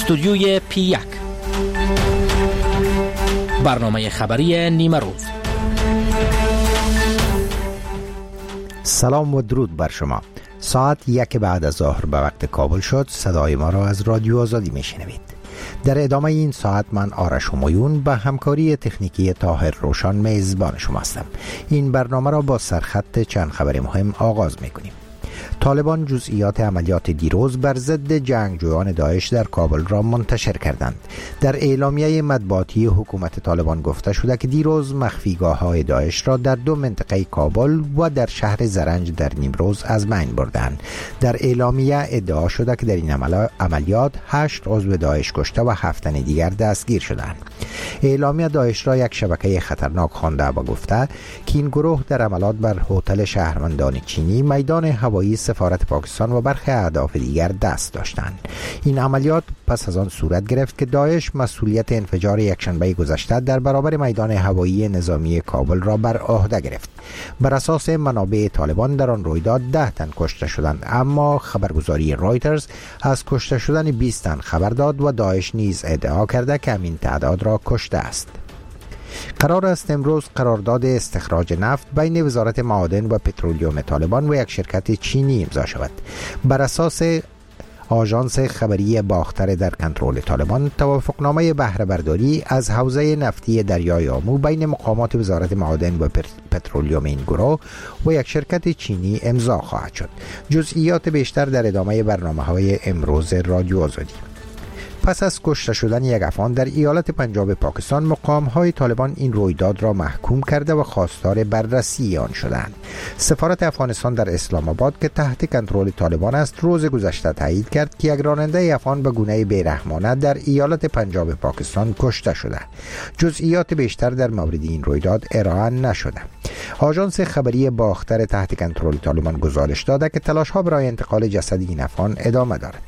استودیوی P1 برنامه خبری نیمه روز. سلام و درود بر شما. ساعت 1 بعد از ظهر به وقت کابل شد. صدای ما را از رادیو آزادی میشنوید. در ادامه این ساعت من آرش همایون با همکاری تکنیکی طاهر روشان میزبان شما هستم. این برنامه را با سرخط چند خبر مهم آغاز میکنیم. طالبان جزئیات عملیات دیروز بر ضد جنگجویان داعش در کابل را منتشر کردند. در اعلامیه مطبوعاتی حکومت طالبان گفته شده که دیروز مخفیگاه‌های داعش را در 2 منطقه کابل و در شهر زرنج در نیمروز از بین بردند. در اعلامیه ادعا شده که در این عملیات 8 عضو داعش کشته و 7 تن دیگر دستگیر شدند. اعلامیه داعش را یک شبکه خطرناک خوانده و گفته که این گروه در عملیات بر هتل شهروندان چینی، میدان هوایی سفارت پاکستان و برخی اهداف دیگر دست داشتند. این عملیات پس از آن صورت گرفت که داعش مسئولیت انفجار یکشنبه گذشته در برابر میدان هوایی نظامی کابل را بر عهده گرفت. بر اساس منابع طالبان در آن رویداد 10 تن کشته شدند، اما خبرگزاری رایترز از کشته شدن 20 تن خبر داد و داعش نیز ادعا کرده که همین تعداد را کشته است. قرار است امروز قرارداد استخراج نفت بین وزارت معادن و پترولیوم طالبان و یک شرکت چینی امضا شود. بر اساس آژانس خبری باختر در کنترل طالبان، توافقنامه بهره برداری از حوزه نفتی دریای آمو بین مقامات وزارت معادن و پترولیوم این گروه و یک شرکت چینی امضا خواهد شد. جزئیات بیشتر در ادامه برنامه‌های امروز رادیو آزادی. پس از کشته شدن یک افغان در ایالت پنجاب پاکستان، مقام‌های طالبان این رویداد را محکوم کرده و خواستار بررسی آن شدند. سفارت افغانستان در اسلام آباد که تحت کنترل طالبان است، روز گذشته تایید کرد که یک راننده افغان به گونه بی‌رحمانه در ایالت پنجاب پاکستان کشته شده. جزئیات بیشتر در مورد این رویداد ارائه نشده. آژانس خبری باختر تحت کنترل طالبان گزارش داده که تلاش‌ها برای انتقال جسد این افغان ادامه دارد.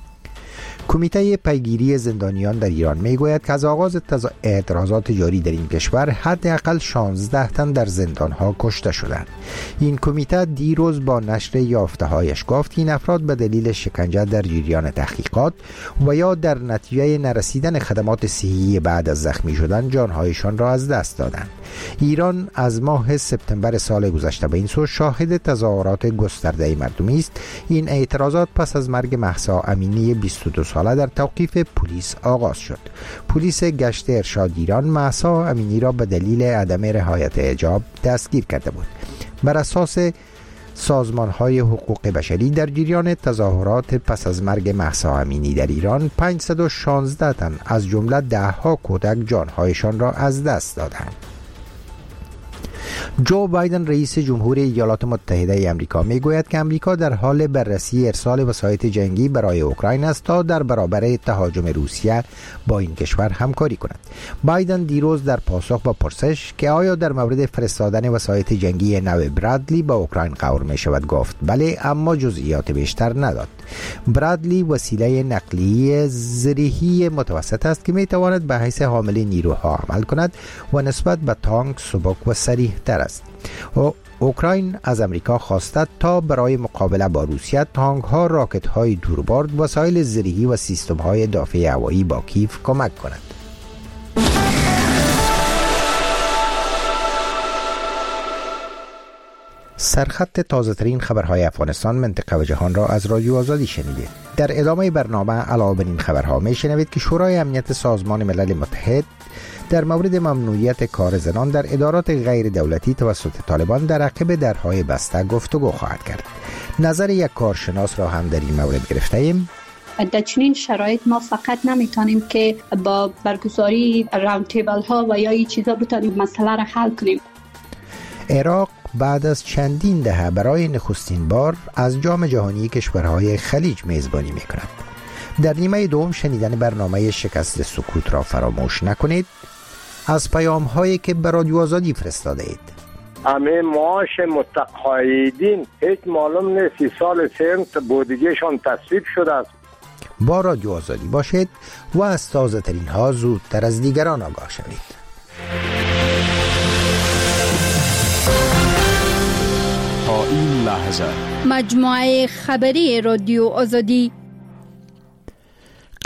کمیته پیگیری زندانیان در ایران میگوید که از آغاز اعتراضات جاری در این کشور حداقل 16 تن در زندانها کشته شدند. این کمیته دیروز با نشر یافته‌هایش گفت که این افراد به دلیل شکنجه در جریان تحقیقات و یا در نتیجه نرسیدن خدمات صحی بعد از زخمی شدن جانهایشان را از دست دادند. ایران از ماه سپتامبر سال گذشته به این سو شاهد تظاهرات گسترده مردمی است. این اعتراضات پس از مرگ مهسا امینی 22 ساله در توقیف پلیس آغاز شد. پلیس گشت ارشاد ایران مهسا امینی را به دلیل عدم رعایت حجاب دستگیر کرده بود. بر اساس سازمان‌های حقوق بشری در جریان تظاهرات پس از مرگ مهسا امینی در ایران 516 تن از جمله 10 کودک جانهایشان را از دست دادند. جو بایدن رئیس جمهور ایالات متحده آمریکا میگوید که آمریکا در حال بررسی ارسال وسایط جنگی برای اوکراین است تا در برابر تهاجم روسیه با این کشور همکاری کند. بایدن دیروز در پاسخ به پرسش که آیا در مورد فرستادن وسایط جنگی نو برادلی به اوکراین قرار می شود گفت بله، اما جزئیات بیشتر نداد. برادلی وسیله نقلیه زرهی متوسط است که می تواند به حیث حامل نیروها عمل کند و نسبت به تانک سبک و سریع تر است. اوکراین از امریکا خواسته تا برای مقابله با روسیه تانک ها، راکت های دوربرد، وسایل زرهی و سیستم های دافع هوایی با کیف کمک کند. سرخط تازه ترین خبرهای افغانستان، منطقه و جهان را از رادیو آزادی شنیدید. در ادامه برنامه علاوه بر این خبرها می شنوید که شورای امنیت سازمان ملل متحد در مورد ممنوعیت کار زنان در ادارات غیر دولتی توسط طالبان در عقب درهای بسته گفتگو خواهد کرد. نظر یک کارشناس را هم در این مورد گرفته ایم. در چنین شرایط ما فقط نمیتونیم که با برگزاری راوند تیبل ها و یا این چیزا بتونیم مسئله را حل کنیم. عراق بعد از چندین دهه برای نخستین بار از جام جهانی کشورهای خلیج میزبانی میکند. در نیمه دوم شنیدن برنامه شکست سکوت را فراموش نکنید. از پیام هایی که به رادیو آزادی فرستاده اید. همه معاش متقاعدین هیچ معلوم نیست سال سنت بودجهشان تصویب شده است. با رادیو آزادی باشید و از تازه ترین ها زودتر از دیگران آگاه شوید. تا این لحظه مجموعه خبری رادیو آزادی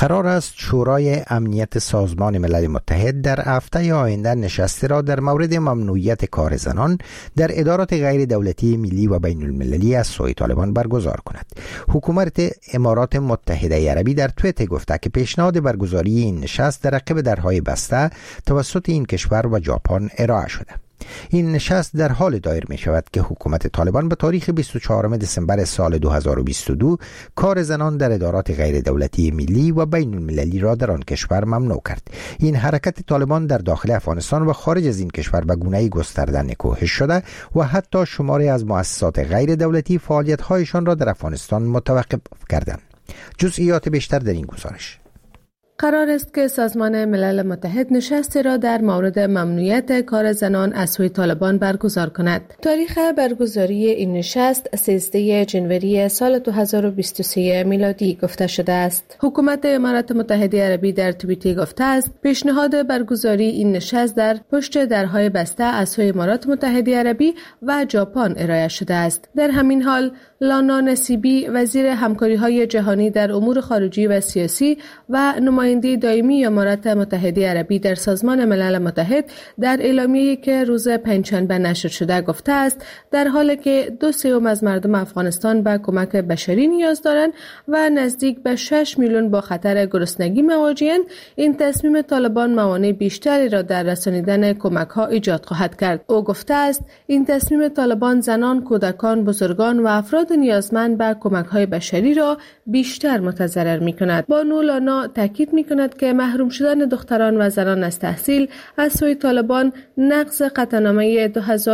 قرار است شورای امنیت سازمان ملل متحد در هفته آینده نشستی را در مورد ممنوعیت کار زنان در ادارات غیر دولتی ملی و بین المللی از سوی طالبان برگزار کند. حکومت امارات متحده عربی در توییت گفته که پیشنهاد برگزاری این نشست در عقب درهای بسته توسط این کشور و ژاپن ارائه شده. این نشست در حال دایر می شود که حکومت طالبان به تاریخ 24 دسامبر سال 2022 کار زنان در ادارات غیر دولتی ملی و بین المللی را در آن کشور ممنوع کرد. این حرکت طالبان در داخل افغانستان و خارج از این کشور به گونه‌ای گسترده نکوهش شده و حتی شماری از مؤسسات غیر دولتی فعالیت‌هایشان را در افغانستان متوقف کردند. جزئیات بیشتر در این گزارش. قرار است که سازمان ملل متحد نشستی را در مورد ممنوعیت کار زنان از سوی طالبان برگزار کند. تاریخ برگزاری این نشست 13 جنوری سال 2023 میلادی گفته شده است. حکومت امارات متحده عربی در توییتی گفته است پیشنهاد برگزاری این نشست در پشت درهای بسته از سوی امارات متحده عربی و ژاپن ارائه شده است. در همین حال لانا نصیبی وزیر همکاری‌های جهانی در امور خارجی و سیاسی و نماینده دائمی امارات متحده عربی در سازمان ملل متحد در اعلامیه‌ای که روز پنجشنبه نشر شده گفته است در حالی که 2/3 از مردم افغانستان به کمک بشری نیاز دارند و نزدیک به 6 میلیون با خطر گرسنگی مواجه‌اند، این تصمیم طالبان موانع بیشتری را در رسانیدن کمک‌ها ایجاد خواهد کرد. او گفته است این تصمیم طالبان زنان، کودکان، بزرگان و افراد نیازمند به کمک‌های بشری را بیشتر متضرر می‌کند. بانو لانا تاکید می‌کند که محروم شدن دختران و زنان از تحصیل از سوی طالبان نقض قطعنامه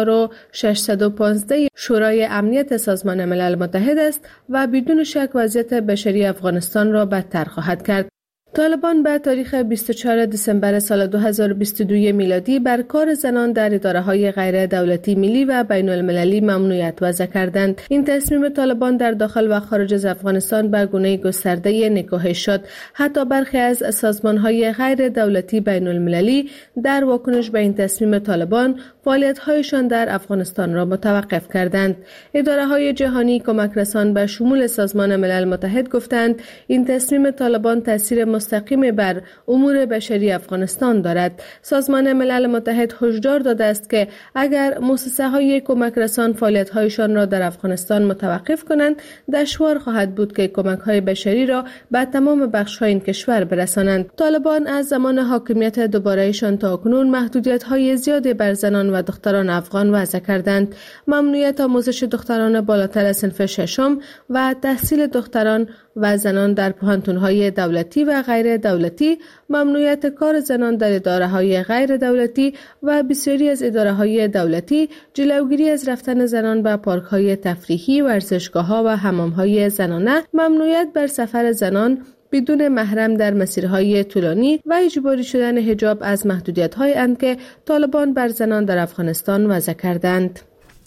2615 شورای امنیت سازمان ملل متحد است و بدون شک وضعیت بشری افغانستان را بدتر خواهد کرد. طالبان به تاریخ 24 دسامبر سال 2022 میلادی بر کار زنان در اداره‌های غیر دولتی ملی و بین المللی ممنوعیت وضع کردند. این تصمیم طالبان در داخل و خارج از افغانستان به گونه گسترده نکوهش شد. حتی برخی از سازمان‌های غیر دولتی بین المللی در واکنش به این تصمیم طالبان فعالیت‌هایشان در افغانستان را متوقف کردند. اداره‌های جهانی کمک رسان به شمول سازمان ملل متحد گفتند این تصمیم طالبان تاثیر مستقیم بر امور بشری افغانستان دارد. سازمان ملل متحد هشدار داده است که اگر مؤسسه‌های کمک رسان فعالیت‌هایشان را در افغانستان متوقف کنند، دشوار خواهد بود که کمک‌های بشری را به تمام بخش‌های این کشور برسانند. طالبان از زمان حاکمیت دوباره‌شان تا کنون محدودیت‌های زیادی بر زنان و دختران افغان وضع کردند. ممنوعیت آموزش دختران بالاتر از صنف ششم و تحصیل دختران و زنان در پوهنتون‌های دولتی و غیر دولتی، ممنوعیت کار زنان در اداره‌های غیر دولتی و بسیاری از اداره‌های دولتی، جلوگیری از رفتن زنان به پارک‌های تفریحی، ورزشگاه‌ها و حمام‌های زنانه، ممنوعیت بر سفر زنان بدون محرم در مسیرهای طولانی و اجباری شدن حجاب از محدودیت‌هایی اند که طالبان بر زنان در افغانستان وضع کردند.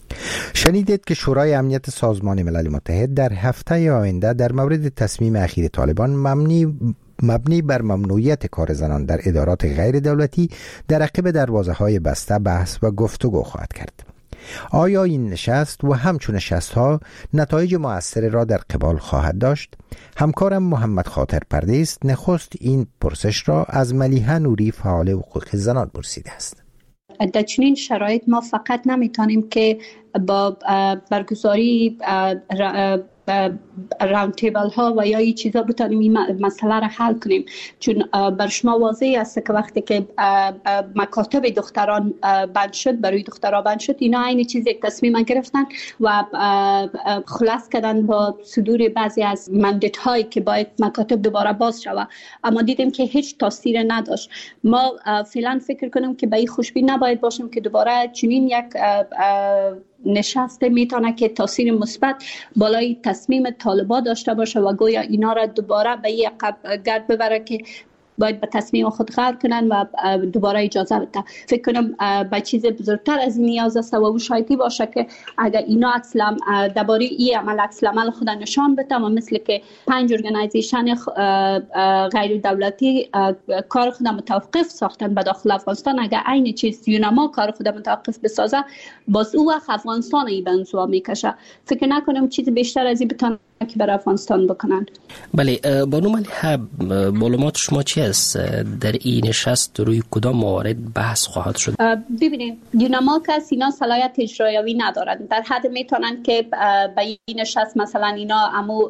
شنیدید که شورای امنیت سازمان ملل متحد در هفته آینده در مورد تصمیم اخیر طالبان مبنی بر ممنوعیت کار زنان در ادارات غیر دولتی در عقب دروازه‌های بسته بحث و گفتگو خواهد کرد. آیا این نشست و همچون نشست‌ها نتایج مؤثر را در قبال خواهد داشت؟ همکارم محمد خاطر پردیس نخست این پرسش را از ملیحه نوری فعال حقوق زنان پرسیده است. در چنین شرایط ما فقط نمیتونیم که با برگزاری راوند تیبل ها و یا این چیزا بتونیم این مسئله را حل کنیم، چون بر شما واضح است که وقتی که مکاتب دختران بند شد، برای دخترها بند شد، اینا این چیز یک تصمیم گرفتن و خلاص کردن با صدور بعضی از مندت هایی که باید مکاتب دوباره باز شود، اما دیدیم که هیچ تاثیر نداشت. ما فعلا فکر کنیم که به این خوشبین نباید باشیم که دوباره چنین یک نشسته میتونه که تاثیر مثبت بالای تصمیم طالبان داشته باشه و گویا اینا را دوباره به یک گرد ببره که باید به تصمیم خود غور کنن و دوباره اجازه بده. فکر کنم به چیز بزرگتر از این نیاز است و او شایدی باشه که اگر اینا اصلا درباره این عمل عمل خود نشان بده و مثل که 5 ارگانایزیشن غیر دولتی کار خود متوقف ساختن به داخل افغانستان، اگر عین چیز یونما کار خود متوقف بسازه، باز او وقت افغانستان ای به انزوا میکشه. فکر نکنم چیز بیشتر از این بتونه کمکی بر افغانستان بکنند. بله، بانو ملیحه، معلومات شما چی است؟ در این نشست روی کدام موارد بحث خواهد شد؟ ببینید، دینمارک است، اینا صلاحیت اجرایی ندارند، در حد میتونند که به این نشست مثلا اینا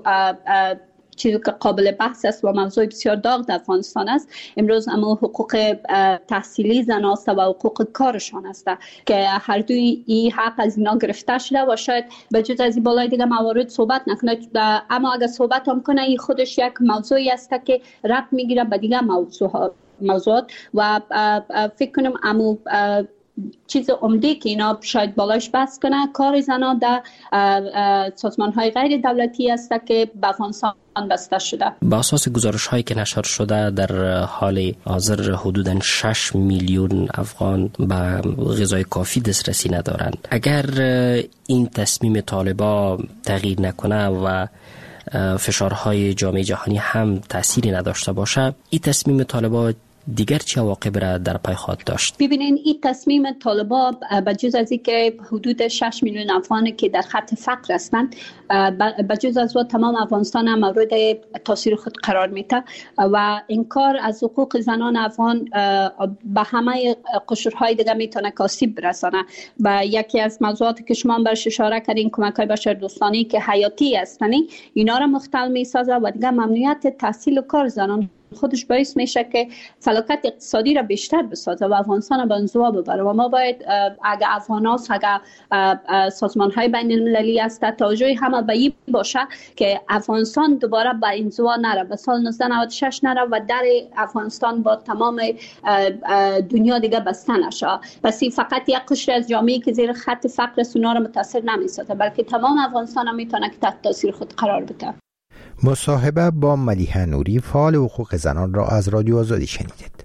چیزی که قابل بحث است و موضوع بسیار داغ در افغانستان است امروز اما حقوق تحصیلی زن است و حقوق کارشان است که هر دوی این حق از اینا گرفته شده و شاید به جز از این بالای دیگه موارد صحبت نکنه، اما اگر صحبت هم کنه این خودش یک موضوعی است که ربط میگیره به دیگه موضوعات و فکر کنم اما چیز عمده که اینا شاید بالاش بحث کنه کار زنان در سازمان‌های غیر دولتی است که به افغانستان بسته شده. با اساس گزارش‌هایی که نشر شده در حال حاضر حدوداً 6 میلیون افغان به غذای کافی دسترسی ندارند. اگر این تصمیم طالبا تغییر نکنه و فشارهای جامعه جهانی هم تأثیری نداشته باشه، این تصمیم طالبا دیگر چه عواقب را در پی خواهد داشت؟ ببینین، این تصمیم طالبا بجز از اینکه حدود 6 میلیون افغانی که در خط فقر هستند، بجز از و تمام افغانستان هم مورد تاثیر خود قرار میده و انکار از حقوق زنان افغان به همه قشرهای دیگه میتونه آسیب برسانه. و یکی از موضوعاتی که شما برش اشاره کردین، کمک‌های بشردوستانه که حیاتی هستند، اینا را مختل میسازه و دیگه ممنوعیت تحصیل و کار زنان خودش باعث میشه که فلاکت اقتصادی را بیشتر بسازه و افغانستان به انزوا ببره و ما باید اگر افغاناس اگر سازمان‌های بین المللی است توجه همه به این باشه که افغانستان دوباره به انزوا نره، به سال 1996 نره و در افغانستان با تمام دنیا دیگه بسته نشه. پس فقط یک قشر از جامعه که زیر خط فقر است اونا را متاثر نمیسازه، بلکه تمام افغانستان هم میتونه که تحت تاثیر خود قرار بده. مصاحبه با ملیحه نوری، فعال حقوق زنان را از رادیو آزادی شنیدید.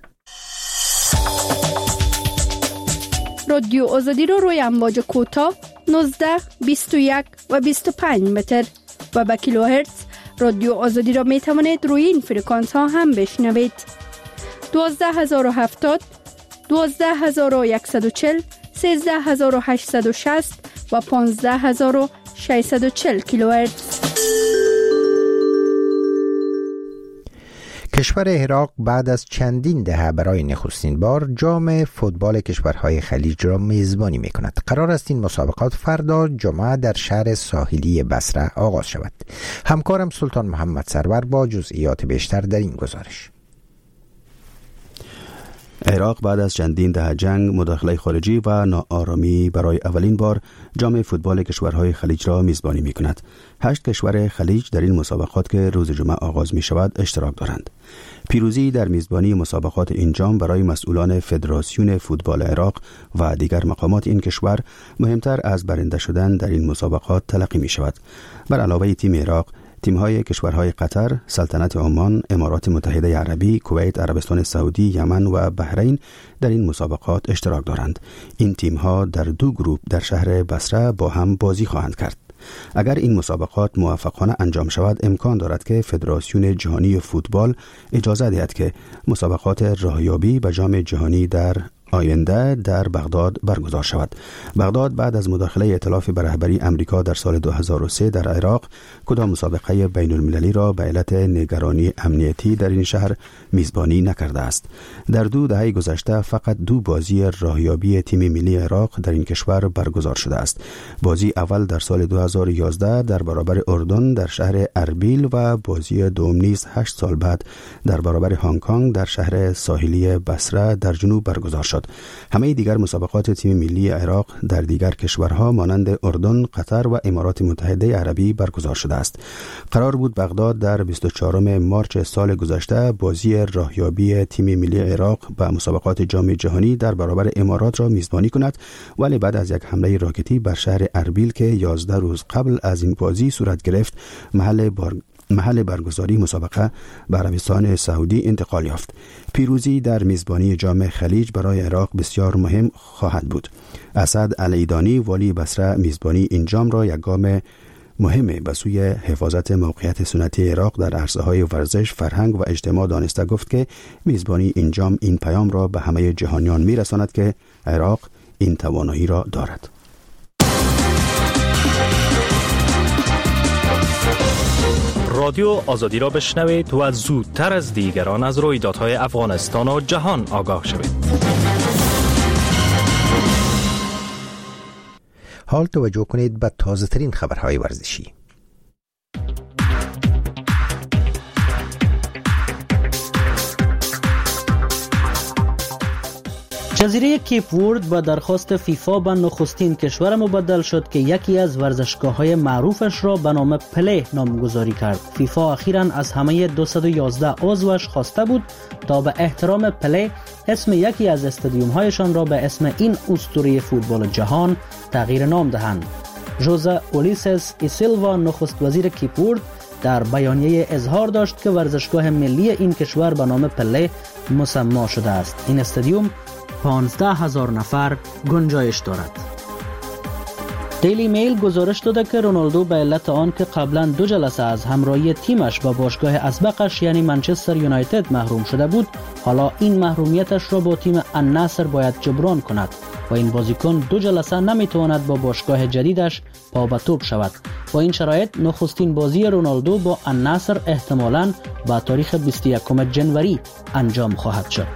رادیو آزادی را روی امواج کوتاه 19، 21 و 25 متر و به کیلوهرتز رادیو آزادی را می توانید روی این فرکانس ها هم بشنوید. 12070، 12140، 13860 و 15640 کیلوهرتز. کشور عراق بعد از چندین دهه برای نخستین بار جام فوتبال کشورهای خلیج را میزبانی می‌کند. قرار است این مسابقات فردا جمعه در شهر ساحلی بصره آغاز شود. همکارم سلطان محمد سرور با جزئیات بیشتر در این گزارش. عراق بعد از چندین دهه جنگ، مداخله خارجی و ناآرامی برای اولین بار جام فوتبال کشورهای خلیج را میزبانی می‌کند. 8 کشور خلیج در این مسابقات که روز جمعه آغاز می‌شود اشتراک دارند. پیروزی در میزبانی مسابقات این جام برای مسئولان فدراسیون فوتبال عراق و دیگر مقامات این کشور مهمتر از برنده شدن در این مسابقات تلقی می‌شود. بر علاوه تیم عراق، تیم‌های کشورهای قطر، سلطنت عمان، امارات متحده عربی، کویت، عربستان سعودی، یمن و بحرین در این مسابقات اشتراک دارند. این تیم‌ها در 2 گروه در شهر بصره با هم بازی خواهند کرد. اگر این مسابقات موفقانه انجام شود، امکان دارد که فدراسیون جهانی فوتبال اجازه دهد که مسابقات راهیابی به جام جهانی در آینده در بغداد برگزار شود. بغداد بعد از مداخله ائتلاف به رهبری امریکا در سال 2003 در عراق کدام مسابقه بین المللی را به علت نگرانی امنیتی در این شهر میزبانی نکرده است. در 2 دهه گذشته فقط 2 بازی راهیابی تیم ملی عراق در این کشور برگزار شده است. بازی اول در سال 2011 در برابر اردن در شهر اربیل و بازی دوم نیز 8 سال بعد در برابر هنگ کنگ در شهر ساحلی بصره در جنوب برگزار شد. همه دیگر مسابقات تیم ملی عراق در دیگر کشورها مانند اردن، قطر و امارات متحده عربی برگزار شده است. قرار بود بغداد در 24 مارس سال گذشته بازی راهیابی تیم ملی عراق به مسابقات جام جهانی در برابر امارات را میزبانی کند، ولی بعد از یک حمله راکتی بر شهر اربیل که 11 روز قبل از این بازی صورت گرفت، محل برگزاری مسابقه به عربستان سعودی انتقال یافت. پیروزی در میزبانی جام خلیج برای عراق بسیار مهم خواهد بود. اسد العیدانی والی بصره میزبانی این جام را یک گام مهمه به سوی حفاظت موقعیت سنتی عراق در عرصه‌های ورزش، فرهنگ و اجتماع دانسته گفت که میزبانی این جام این پیام را به همه جهانیان میرساند که عراق این توانایی را دارد. رادیو آزادی را بشنوید و زودتر از دیگران از رویدادهای افغانستان و جهان آگاه شوید. حال توجه کنید به تازه ترین خبرهای ورزشی. جزیره کیپ ورد با درخواست فیفا به نخستین کشور مبدل شد که یکی از ورزشگاه‌های معروفش را به نام پله نامگذاری کرد. فیفا اخیراً از همه 211 عضوش خواسته بود تا به احترام پله اسم یکی از استادیوم‌هایشان را به اسم این اسطوره فوتبال جهان تغییر نام دهند. ژوزه اولیسس ای سیلوا نخست وزیر کیپ ورد در بیانیه اظهار داشت که ورزشگاه ملی این کشور به نام پله مسما شده است. این استادیوم 15,000 نفر گنجایش دارد. دیلی میل گزارش داده که رونالدو به علت آن که قبلا 2 جلسه از همراهی تیمش با باشگاه اسبقش یعنی منچستر یونایتد محروم شده بود، حالا این محرومیتش را با تیم النصر باید جبران کند و این بازیکن 2 جلسه نمیتواند با باشگاه جدیدش پا به توپ شود. با این شرایط نخستین بازی رونالدو با النصر احتمالاً با تاریخ 21 جنوری انجام خواهد شد.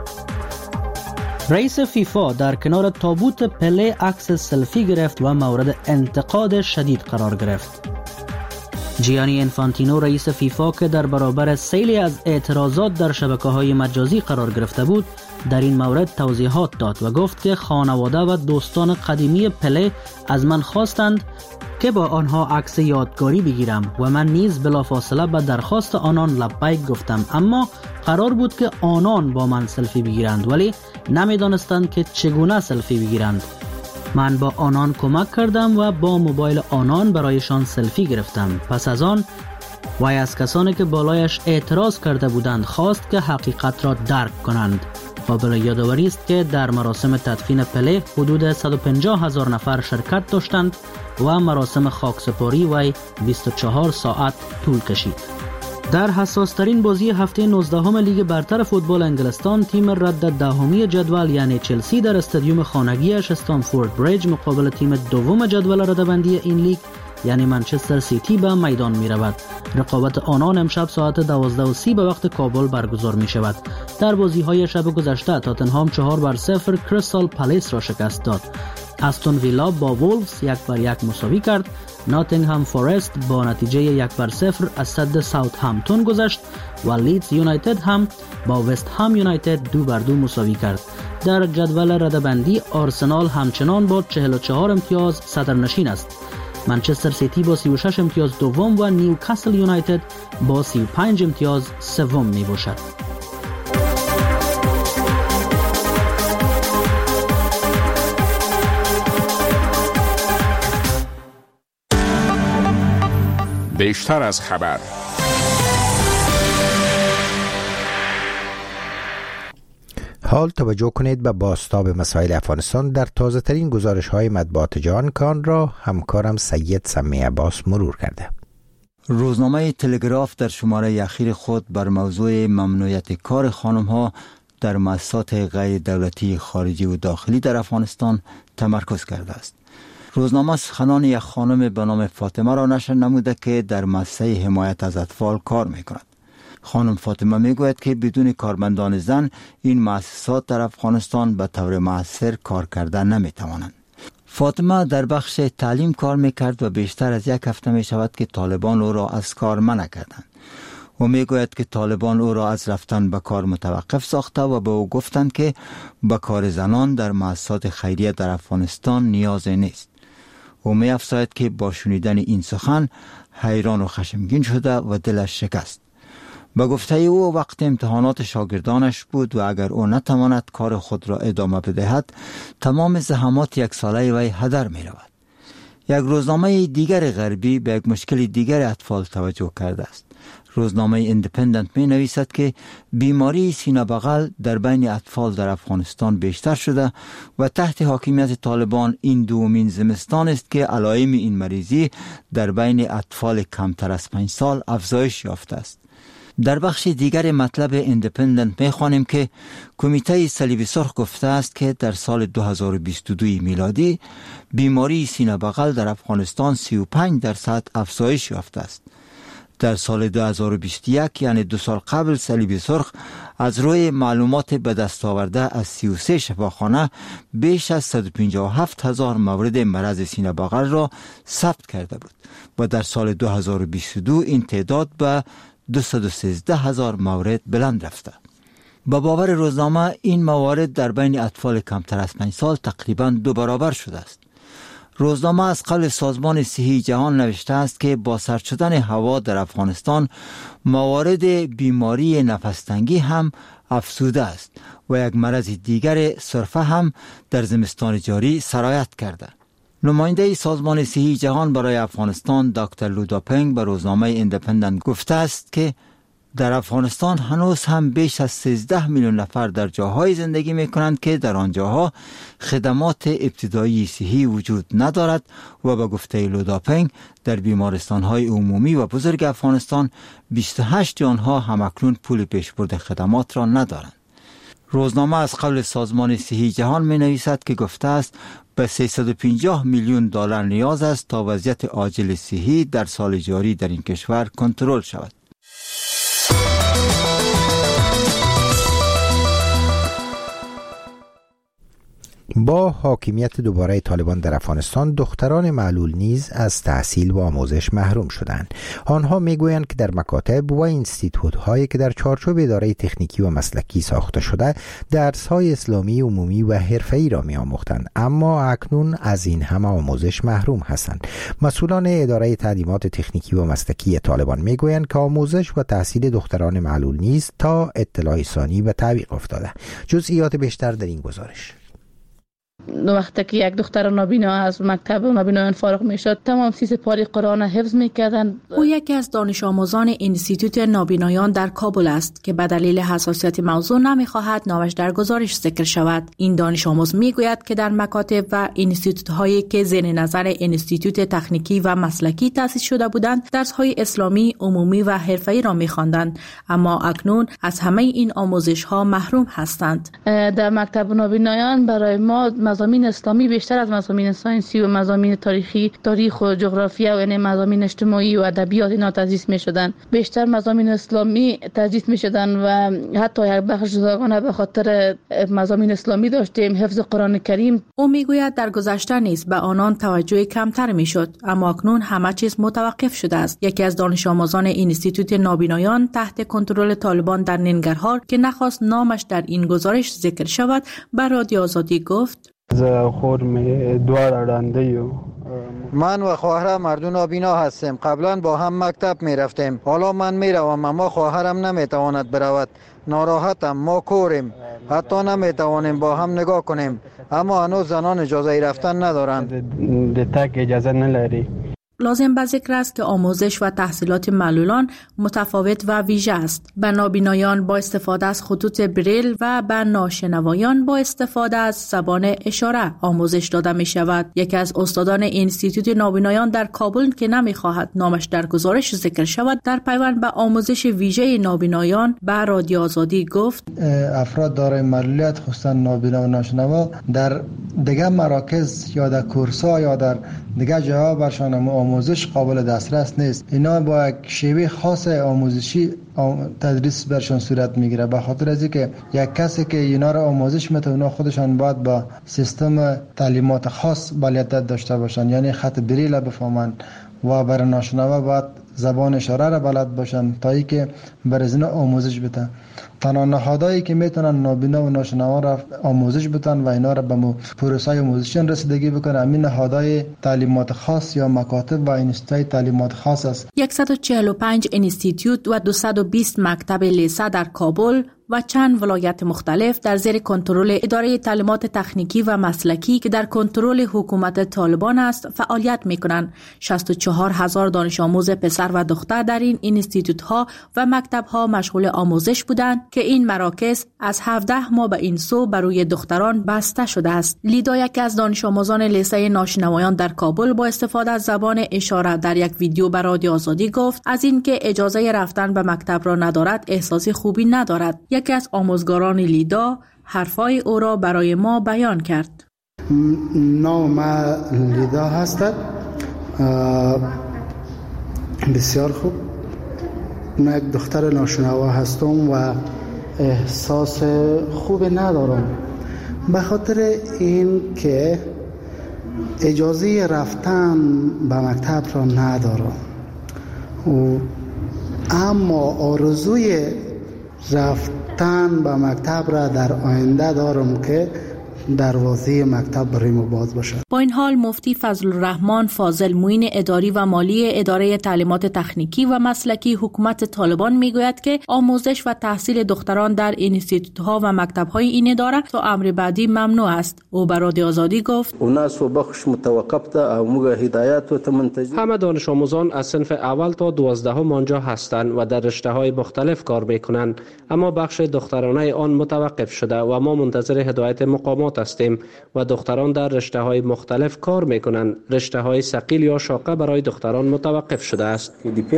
رئیس فیفا در کنار تابوت پله عکس سلفی گرفت و مورد انتقاد شدید قرار گرفت. جیانی انفانتینو رئیس فیفا که در برابر سیلی از اعتراضات در شبکه‌های مجازی قرار گرفته بود، در این مورد توضیحات داد و گفت که خانواده و دوستان قدیمی پله از من خواستند که با آنها عکس یادگاری بگیرم و من نیز بلافاصله به درخواست آنان لبیک گفتم، اما قرار بود که آنان با من سلفی بگیرند ولی نمیدانستند که چگونه سلفی بگیرند. من با آنان کمک کردم و با موبایل آنان برایشان سلفی گرفتم. پس از آن وی از کسانی که بالایش اعتراض کرده بودند خواست که حقیقت را درک کنند. قابل یادآوری است که در مراسم تدفین پله حدود 150,000 نفر شرکت داشتند و مراسم خاکسپاری وی 24 ساعت طول کشید. در حساسترین بازی هفته 19 لیگ برتر فوتبال انگلستان، تیم رد دهمی جدول یعنی چلسی در استادیوم خانگیش استنفورد بریج مقابل تیم دوم جدول رده‌بندی این لیگ یعنی منچستر سیتی به میدان می رود. رقابت آنان امشب ساعت 12:30 به وقت کابل برگزار می شود. در بازی های شب گذشته تاتنهام 4-0 کریستال پالیس را شکست داد. استون ویلا با وولفز 1-1 مساوی کرد. ناتینگهام فورست با نتیجه 1-0 از صد ساوثهمپتون گذشت و لیدز یونایتد هم با وست هم یونایتد 2-2 مساوی کرد. در جدول رده‌بندی آرسنال همچنان با 44 امتیاز صدرنشین است. منچستر سیتی با 36 امتیاز دوم و نیوکاسل یونایتد با 35 امتیاز سوم می باشد. بیشتر از خبر. حال توجه کنید به بازتاب مسائل افغانستان در تازه ترین گزارش های مطبوعات جهان که آن را همکارم سید سمی عباس مرور کرده. روزنامه تلگراف در شماره اخیر خود بر موضوع ممنوعیت کار خانم ها در مؤسسات غیر دولتی خارجی و داخلی در افغانستان تمرکز کرده است. روزنامه سخنان یک خانم به نام فاطمه را نشر نموده که در مؤسسه حمایت از اطفال کار می‌کند. خانم فاطمه میگوید که بدون کارمندان زن این مؤسسات در افغانستان به طور مؤثر کار کردن نمی‌توانند. فاطمه در بخش تعلیم کار می‌کرد و بیشتر از 1 هفته می‌شود که طالبان او را از کار منع کردند. او میگوید که طالبان او را از رفتن به کار متوقف ساخته و به او گفتند که به کار زنان در مؤسسات خیریه در افغانستان نیازی نیست. او می‌افزاید که با شنیدن این سخن حیران و خشمگین شده و دلش شکست. به گفته او وقت امتحانات شاگردانش بود و اگر او نتواند کار خود را ادامه بدهد تمام زحمات 1 ساله وی هدر می رود. یک روزنامه دیگر غربی به یک مشکل دیگر اطفال توجه کرده است. روزنامه ایندیپندنت می نویسد که بیماری سینه بغل در بین اطفال در افغانستان بیشتر شده و تحت حاکمیت طالبان این دومین زمستان است که علائم این مریضی در بین اطفال کمتر از 5 سال افزایش یافته است. در بخش دیگر مطلب ایندیپندنت می‌خوانیم که کمیته صلیب سرخ گفته است که در سال 2022 میلادی بیماری سینه بغل در افغانستان 35% افزایش یافته است. در سال 2021 یعنی 2 سال قبل صلیب سرخ از روی معلومات به دست آورده از 33 شفاخانه بیش از 157,000 مورد مرض سینه بغل را ثبت کرده بود و در سال 2022 این تعداد به 213,000 مورد بلند رفته. با باور روزنامه این موارد در بین اطفال کمتر از 5 سال تقریباً 2 برابر شده است. روزنامه از قول سازمان صحی جهان نوشته است که با سرد شدن هوا در افغانستان موارد بیماری نفس‌تنگی هم افزوده است و یک مرض دیگر سرفه هم در زمستان جاری سرایت کرده. نماینده سازمان صحی جهان برای افغانستان دکتر لو داپنگ به روزنامه ایندیپندنت گفته است که در افغانستان هنوز هم بیش از 13 میلیون نفر در جاهای زندگی می کنند که در آنجاها خدمات ابتدایی صحی وجود ندارد و به گفته لو داپنگ در بیمارستان‌های عمومی و بزرگ افغانستان 28 آنها همکنون پول پیشبرد خدمات را ندارند. روزنامه از قول سازمان صحی جهان می نویسد که گفته است به 350 میلیون دلار نیاز است تا وضعیت عاجل صحی در سال جاری در این کشور کنترل شود. با حاکمیت دوباره طالبان در افغانستان دختران معلول نیز از تحصیل و آموزش محروم شدند. آنها میگویند که در مکاتب و اینستیتوت‌هایی که در چارچوب اداره تکنیکی و مسلکی ساخته شده درس‌های اسلامی عمومی و حرفه‌ای را می‌آموختند، اما اکنون از این همه آموزش محروم هستند. مسئولان اداره تعلیمات تکنیکی و مسلکی طالبان میگویند که آموزش و تحصیل دختران معلول نیز تا اطلاع ثانی به تعویق افتاده. جزئیات بیشتر در این گزارش. وقتی که یک دختر نابینا از مکتب نابینایان فارغ میشد تمام سیز پاره قرآن حفظ میکردن. او یکی از دانش آموزان انستیتوت نابینایان در کابل است که به دلیل حساسیت موضوع نمیخواهد نامش در گزارش ذکر شود. این دانش آموز میگوید که در مکاتب و انستیتوت هایی که زیر نظر انستیتوت تکنیکی و مسلکی تأسیس شده بودند درس های اسلامی عمومی و حرفه‌ای را میخواندند، اما اکنون از همه این آموزش ها محروم هستند. در مکتب نابینایان برای ما مضامین اسلامی بیشتر از مضامین ساینسی و مضامین تاریخ و جغرافیا و یعنی مضامین اجتماعی و ادبیات اینا تدریس می‌شدن. بیشتر مضامین اسلامی تدریس می‌شدن و حتی یک بخش جداگانه به خاطر مضامین اسلامی داشتیم، حفظ قرآن کریم. او میگوید در گذشته نیز به آنان توجه کمتر میشد، اما اکنون همه چیز متوقف شده است. یکی از دانش آموزان انستیتوت نابینایان تحت کنترل طالبان در ننگرهار که نخواست نامش در این گزارش ذکر شود به رادیو آزادی گفت: من و خواهرم مردم نابینا هستیم. قبلا با هم مکتب می رفتیم. حالا من می روم اما خواهرم نمی تواند برود. ناراحتم. ما کوریم. حتی نمی توانیم با هم نگاه کنیم. اما هنوز زنان اجازه رفتن ندارند. تک اجازه نلری. لازم به ذکر است که آموزش و تحصیلات معلولان متفاوت و ویژه است. به نابینایان با استفاده از خطوط بریل و به ناشنوایان با استفاده از زبان اشاره آموزش داده می شود. یکی از استادان انستیتوت نابینایان در کابل که نمی خواهد نامش در گزارش ذکر شود در پیوند به آموزش ویژه نابینایان به رادیو آزادی گفت: افراد دارای معلولیت خصوصا نابینا و ناشنوا در دیگر مراکز یا در کورس‌ها یا در دیگر جاها برشان آموزش قابل دسترس نیست. اینا با یک شیوه خاص آموزشی تدریس برشان صورت میگیره. به خاطر از اینکه یک کسی که اینا را آموزش میده اونا خودشان باید با سیستم تعلیمات خاص بلدیت داشته باشن، یعنی خط بریل بفهمن و برای ناشنوا باید زبان اشاره را بلد باشن تا اینکه بر از اینا آموزش بدن. تنها نهادهایی که میتونن نابینا و ناشنوا را آموزش بدن و اینا را به پروسه آموزشی رسیدگی بکنن همین نهادهای تعلیمات خاص یا مکاتب و انستیتوت تعلیمات خاص است. 145 انستیتوت و 220 مکتب لیسه در کابل و چند ولایت مختلف در زیر کنترل اداره تعلیمات تکنیکی و مسلکی که در کنترل حکومت طالبان است فعالیت می‌کنند. 64,000 دانش آموز پسر و دختر در این انستیتوت ها و مکتب ها مشغول آموزش بودند که این مراکز از 17 ماه به این سو برای دختران بسته شده است. لیدا یکی از دانش آموزان لیسه ناشنوایان در کابل با استفاده از زبان اشاره در یک ویدیو به رادیو آزادی گفت از اینکه اجازه رفتن به مکتب را ندارد احساس خوبی ندارد. یکی از آموزگاران لیدا حرفای او را برای ما بیان کرد. نام ما لیدا هستد. بسیار خوب. من یک دختر ناشنوا هستم و احساس خوب ندارم، به خاطر این که اجازه رفتن به مکتب را ندارم، اما آرزوی رفتن به مکتب را در آینده دارم که دروازه مکتب برای ما باز باشد. با این حال مفتی فضل الرحمن فاضل معین اداری و مالی اداره تعلیمات تکنیکی و مسلکی حکومت طالبان میگوید که آموزش و تحصیل دختران در انستیتوت‌ها و مکتب‌های این اداره تا امر بعدی ممنوع است. او به رادیو آزادی گفت: همه دانش آموزان از صنف اول تا 12 آنجا هستند و در رشته‌های مختلف کار می‌کنند، اما بخش دخترانه آن متوقف شده و ما منتظر هدایت مقامات هستیم و دختران در رشته‌های مختلف کار می‌کنند. رشته‌های ثقیل یا شاقه برای دختران متوقف شده است.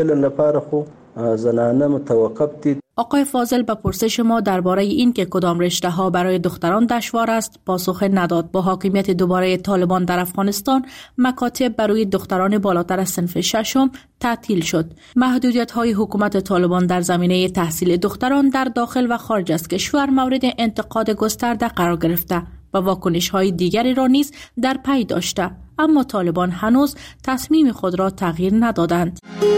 آقای فاضل به پرسش ما درباره این که کدام رشته‌ها برای دختران دشوار است پاسخ نداد. با حاکمیت دوباره طالبان در افغانستان، مکاتب برای دختران بالاتر از صنف ششم تعطیل شد. محدودیت‌های حکومت طالبان در زمینه تحصیل دختران در داخل و خارج از کشور مورد انتقاد گسترده قرار گرفته و واکنش‌های دیگری را نیز در پی داشته، اما طالبان هنوز تصمیم خود را تغییر ندادند.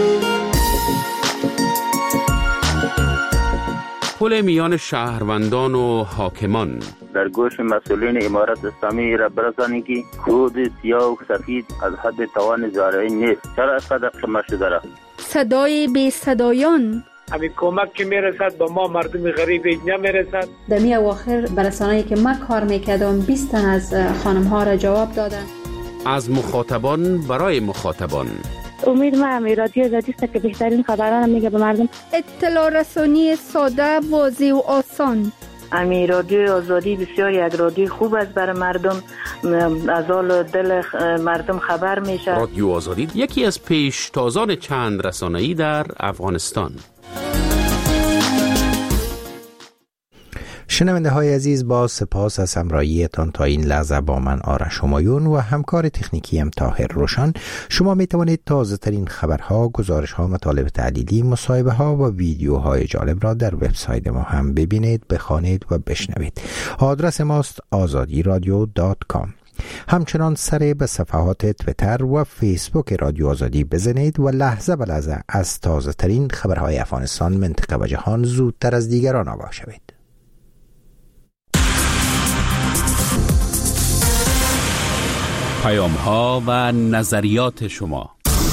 پل میان شهروندان و حاکمان در گوش مسئولین امارت اسلامی را برسانید که کود سیاه و سفید از حد توان زارعی نیست. چرا اینقدر خمه شده را؟ صدای بی صدایان، همین کمک که میرسد با ما مردم غریب نمیرسد. در می اواخر برسانه‌ای که من کار میکردم 20 تن از خانم ها را جواب دادن. از مخاطبان برای مخاطبان. امید ما همی رادیو آزادی است که بهترین خبران میگه به مردم. اطلاع رسانی ساده، واضح و آسان. امی رادیو آزادی بسیار یک رادیو خوب است برای مردم، از حال دل مردم خبر میشه. رادیو آزادی یکی از پیشتازان چند رسانه‌ای در افغانستان. شنونده های عزیز، با سپاس از همراهیتان تا این لحظه با من آرش همایون و همکار تکنیکیم طاهر روشن. شما می توانید تازه ترین خبرها، گزارش ها، مطالب تحلیلی، مصاحبه ها و ویدیوهای جالب را در وبسایت ما هم ببینید، بخوانید و بشنوید. آدرس ماست azadiradio.com. همچنان سر به صفحات تویتر و فیسبوک رادیو آزادی بزنید و لحظه به لحظه از تازه ترین خبرهای افغانستان، منطقه و جهان زودتر از دیگران آگاه شوید. پیام‌ها و نظریات شما.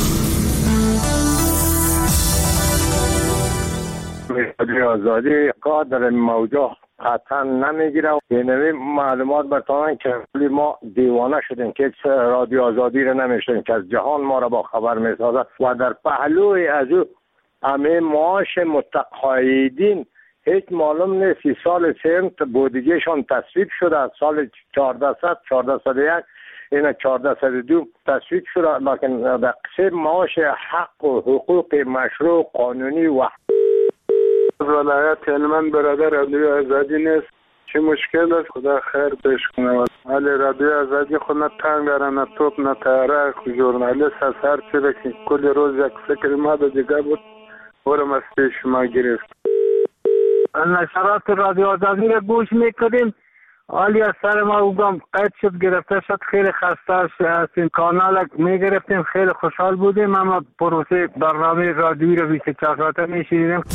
رادیو آزادی قادر موضوع قطعا نمیگیره. یعنی معلومات برتانن که ما دیوانه شدیم که رادیو آزادی رو نمیشتیم که از جهان ما را با خبر میسازد و در پهلوی از او همه معاش متقاعدین هیچ معلوم نیست. سال سنت بودجهشان تصویب شده از سال 1401 این 1402 تصویب شده، لیکن در قسم معاش حق و حقوق مشروع قانونی و ولایت هلمند برادر رادیو آزادی نیست. چه مشکل است؟ خدا خیر پیش کنه. ولی رادیو آزادی خود نه تنگ داره، نه توپ، نه تاره. ژورنالیست از هر چی که کل روز یک فکر ما دیگه بود ورم از پیش ما گرفت. نشرات رادیو آزادی را گوش میکنیم. حالی از سر ما اوگم قید شد، گرفته شد. خیلی خسته از این کانال میگرفتیم، خیلی خوشحال بودیم، اما پروسه برنامه رادیویی رو 24 ساعته میشیدیم.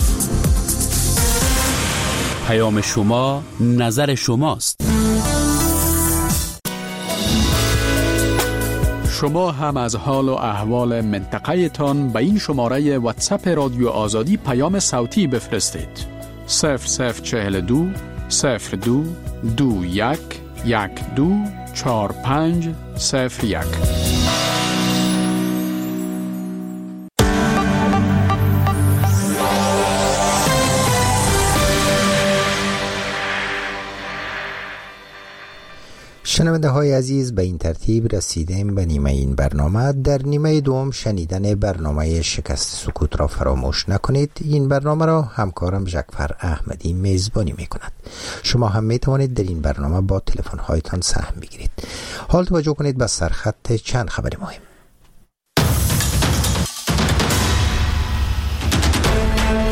پیام شما، نظر شماست. شما هم از حال و احوال منطقه تان به این شماره واتساپ رادیو آزادی پیام صوتی بفرستید. 0042 02 21 12 45 01. شنونده های عزیز، به این ترتیب رسیدیم به نیمه این برنامه. در نیمه دوم شنیدن برنامه شکست سکوت را فراموش نکنید. این برنامه را همکارم جعفر احمدی میزبانی می کند. شما هم می توانید در این برنامه با تلفن هایتان سهم بگیرید. حال توجه کنید به سرخط چند خبر مهم.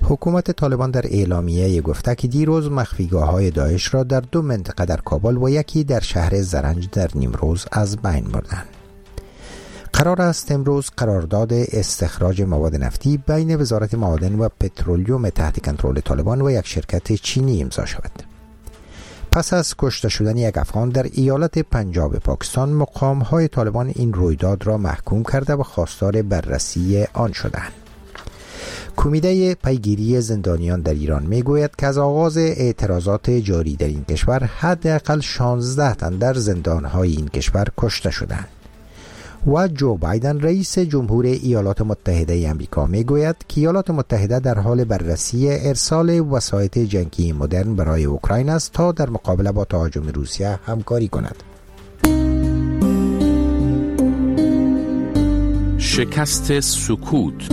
حکومت طالبان در اعلامیه گفته که دیروز مخفیگاه‌های داعش را در 2 منطقه در کابل و یکی در شهر زرنج در نیمروز از بین بردند. قرار است امروز قرارداد استخراج مواد نفتی بین وزارت معادن و پترولیوم تحت کنترل طالبان و یک شرکت چینی امضا شود. پس از کشته شدن یک افغان در ایالت پنجاب پاکستان، مقام‌های طالبان این رویداد را محکوم کرده و خواستار بررسی آن شدند. کمیته پیگیری زندانیان در ایران میگوید که از آغاز اعتراضات جاری در این کشور حداقل 16 تن در زندان‌های این کشور کشته شدند. و جو بایدن رئیس جمهور ایالات متحده آمریکا میگوید که ایالات متحده در حال بررسی ارسال وسایط جنگی مدرن برای اوکراین است تا در مقابله با تهاجم روسیه همکاری کند. شکست سکوت.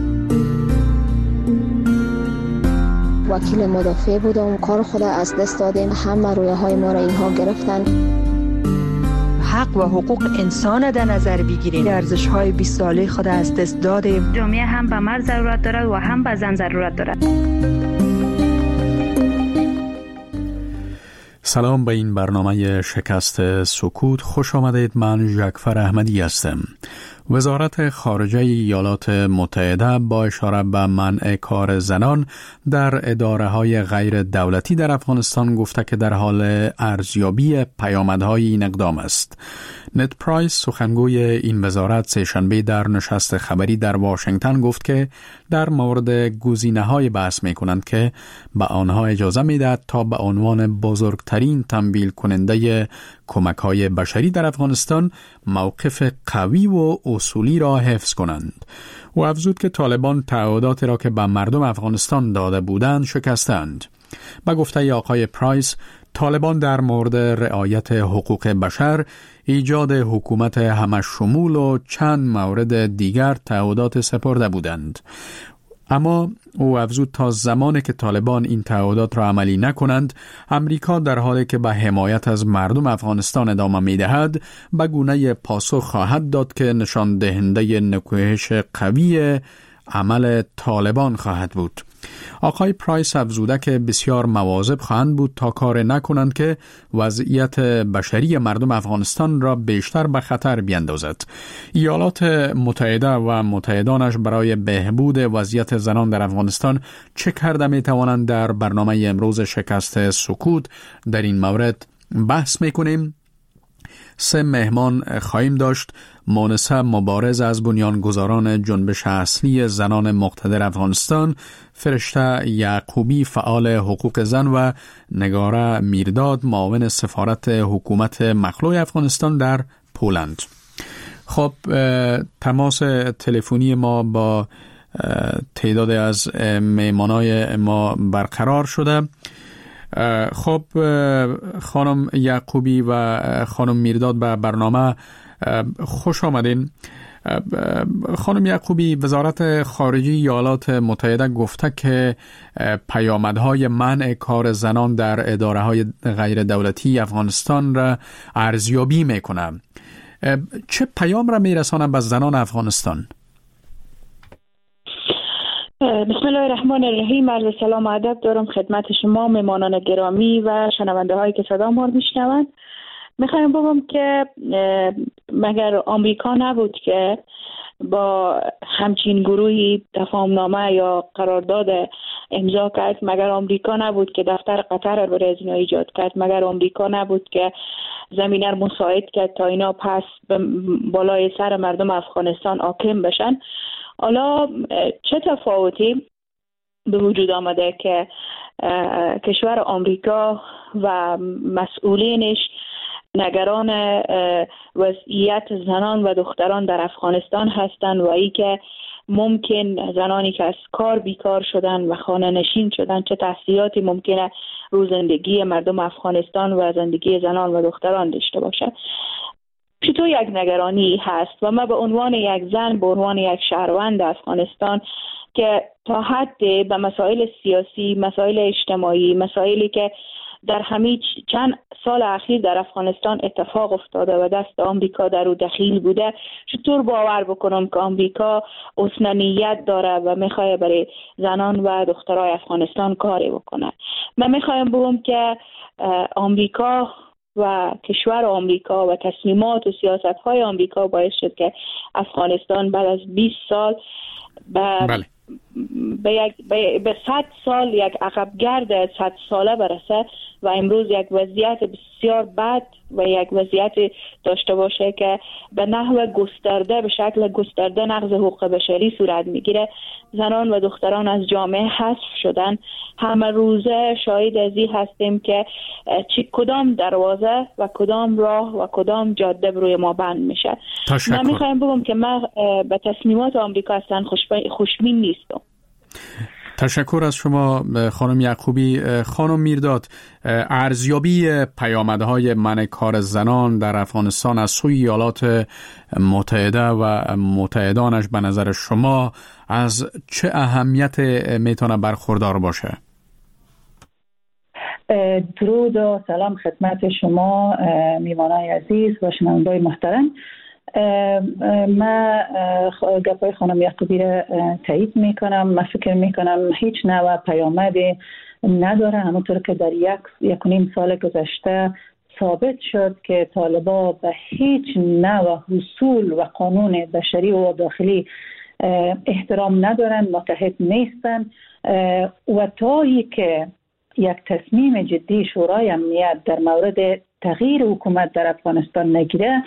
وکیل مدافع بودم، کار خود از دست دادیم، همه رویاهای ما را اینها گرفتن. حق و حقوق انسان در نظر بگیریم. ارزش‌های 20 ساله خود از دست دادیم. جامعه هم به مرد ضرورت دارد و هم به زن ضرورت دارد. سلام به این برنامه شکست سکوت. خوش آمدید. من ژکفر احمدی هستم. وزارت خارجه ایالات متحده با اشاره به منع کار زنان در اداره‌های غیر دولتی در افغانستان گفته که در حال ارزیابی پیامدهای این اقدام است. نت پرایس سخنگوی این وزارت سه‌شنبه در نشست خبری در واشنگتن گفت که در مورد گزینه‌های بحث می‌کنند که به آنها اجازه می‌دهد تا به عنوان بزرگترین تمویل کننده کمک‌های بشری در افغانستان موقف قوی و اصولی را حفظ کنند. و افزود که طالبان تعهداتی را که به مردم افغانستان داده بودند شکستند. به گفته آقای پرایس، طالبان در مورد رعایت حقوق بشر، ایجاد حکومت همشمول و چند مورد دیگر تعهدات سپرده بودند. اما او افزود تا زمانی که طالبان این تعهدات را عملی نکنند، امریکا در حالی که به حمایت از مردم افغانستان ادامه می‌دهد، به گونه پاسخ خواهد داد که نشان دهنده نکوهش قوی عمل طالبان خواهد بود. آقای پرایس افزوده که بسیار مواظب خواهند بود تا کار نکنند که وضعیت بشری مردم افغانستان را بیشتر به خطر بیندازد. ایالات متحده و متحدانش برای بهبود وضعیت زنان در افغانستان چه کرده می توانند؟ در برنامه امروز شکست سکوت در این مورد بحث میکنیم. 3 مهمان خواهیم داشت. مونسه مبارز از بنیانگذاران جنبش اصلی زنان مقتدر افغانستان، فرشته یعقوبی فعال حقوق زن و نگاره میرداد معاون سفارت حکومت مخلوع افغانستان در پولند. خب تماس تلفنی ما با تعداد از مهمانای ما برقرار شده. خب خانم یعقوبی و خانم میرداد به برنامه خوش آمدین. خانم یعقوبی، وزارت خارجه ایالات متحده گفته که پیامدهای منع کار زنان در اداره‌های غیر دولتی افغانستان را ارزیابی میکنه. چه پیام را میرسانه به زنان افغانستان؟ بسم الله الرحمن الرحیم. عرض سلام و ادب دارم خدمت شما مهمانان گرامی و شنونده هایی که صدا ما رو میشنوند. میخوایم بگم که مگر آمریکا نبود که با همچین گروهی تفاهمنامه یا قرارداد امضا کرد؟ مگر آمریکا نبود که دفتر قطر رو برای اینا ایجاد کرد؟ مگر آمریکا نبود که زمینه رو مساعد کرد تا اینا پس بالای سر مردم افغانستان حاکم بشن؟ حالا چه تفاوتی به وجود آمده که کشور آمریکا و مسئولینش نگران وضعیت زنان و دختران در افغانستان هستند و ای که ممکن زنانی که از کار بیکار شدن و خانه نشین شدن چه تاثیراتی ممکنه رو زندگی مردم افغانستان و زندگی زنان و دختران داشته باشد؟ چطور یک نگرانی هست و من به عنوان یک زن، به عنوان یک شهروند افغانستان که تا حد به مسائل سیاسی، مسائل اجتماعی، مسائلی که در همه چند سال اخیر در افغانستان اتفاق افتاده و دست آمریکا در او دخیل بوده، چطور باور بکنم که آمریکا اصلا نیت داره و میخواد برای زنان و دخترای افغانستان کاری بکنه؟ من میخوایم بگم که آمریکا و کشور آمریکا و تصمیمات و سیاست‌های آمریکا باعث شد که افغانستان بعد از 20 سال به 100 سال یک عقبگرد 100 ساله برسه و امروز یک وضعیت بسیار بد و یک وضعیت داشته باشه که به نحو گسترده، به شکل گسترده نقض حقوق بشری صورت میگیره. زنان و دختران از جامعه حذف شدن. همه روزه شاهد از این هستیم که کدام دروازه و کدام راه و کدام جاده روی ما بند میشه. من میخوایم بگم که من به تصمیمات آمریکا اصلا خوشبین نیستم. تشکر از شما خانم یعقوبی. خانم میرداد، ارزیابی پیامدهای منع کار زنان در افغانستان از سوی ایالات متحده و متحدانش به نظر شما از چه اهمیت میتونه برخوردار باشه؟ درود و سلام خدمت شما میهمانان عزیز و شنوندگان محترم. من گپای خانم یعقوبی را تایید میکنم. من فکر میکنم هیچ نوع پیامدی نداره، همونطور که در 1.5 سال گذشته ثابت شد که طالبان به هیچ نوع اصول و قانون بشری و داخلی احترام ندارن، متحد نیستن و تایی که یک تصمیم جدی شورای امنیت در مورد تغییر حکومت در افغانستان نگیره،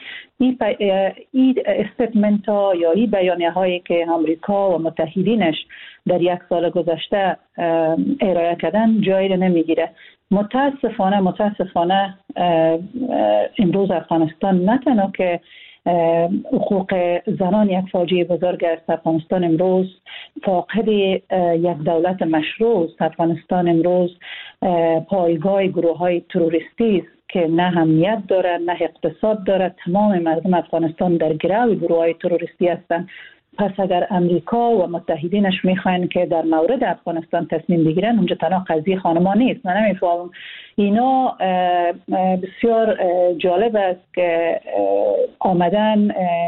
این استیتمنت ها یا این بیانیه هایی که امریکا و متحدینش در 1 سال گذشته ارائه کردن جایی رو نمیگیره. متاسفانه امروز افغانستان نه تنها که حقوق زنان یک فاجعه بزرگ است، افغانستان امروز فاقد یک دولت مشروع است. افغانستان امروز پایگاه گروه های تروریستی است که نه امنیت داره نه اقتصاد داره. تمام مردم افغانستان در گرو گروه های تروریستی هستند. پس اگر امریکا و متحدینش میخواین که در مورد افغانستان تصمیم بگیرن، اونجا تنها قضیه خانمان نیست. من نمیفهمم. اینا بسیار جالب است که آمدن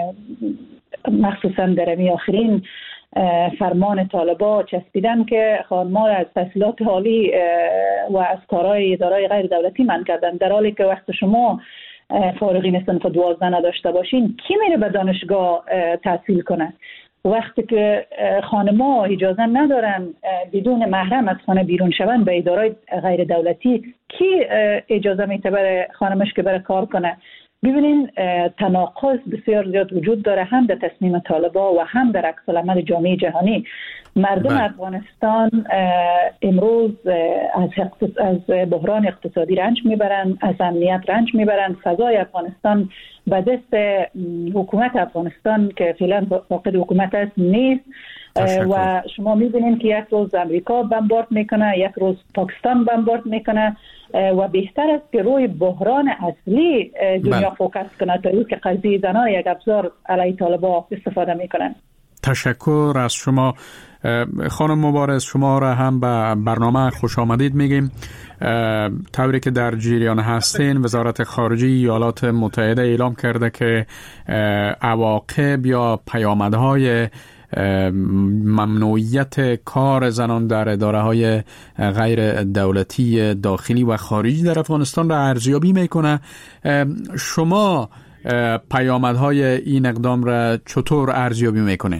مخصوصا در امی آخرین فرمان طالبان چسبیدن که خانمان از تحصیلات عالی و از کارهای ادارای غیر دولتی منع کردن، در حالی که وقت شما فارغین صنف 12 نداشته باشین کی میره به دانشگاه تحصیل کنه؟ وقتی که خانم‌ها اجازه ندارن بدون محرم از خانه بیرون شون به ادارای غیر دولتی، کی اجازه میده برای خانمش که بره کار کنه؟ ببینین تناقض بسیار زیاد وجود داره، هم در تصمیم طالبان و هم در عکس العمل جامعه جهانی. مردم افغانستان امروز از بحران اقتصادی رنج میبرن، از امنیت رنج میبرن. فضای افغانستان به دست حکومت افغانستان که فعلا فاقد حکومت است نیست. و شما میبینید که یک روز امریکا بمبارد میکنه، یک روز پاکستان بمبارد میکنه و بهتر است که روی بحران اصلی دنیا فوکس کنه تا اینکه قضیه زنان یک ابزار علیه طالبان استفاده میکنن. تشکر از شما خانم مبارز. شما را هم به برنامه خوش آمدید میگیم. طوری که در جریان هستین، وزارت خارجه ایالات متحده اعلام کرده که عواقب یا پیامدهای ممنوعیت کار زنان در اداره‌های غیر دولتی داخلی و خارجی در افغانستان را ارزیابی میکنه. شما پیامدهای این اقدام را چطور ارزیابی میکنین؟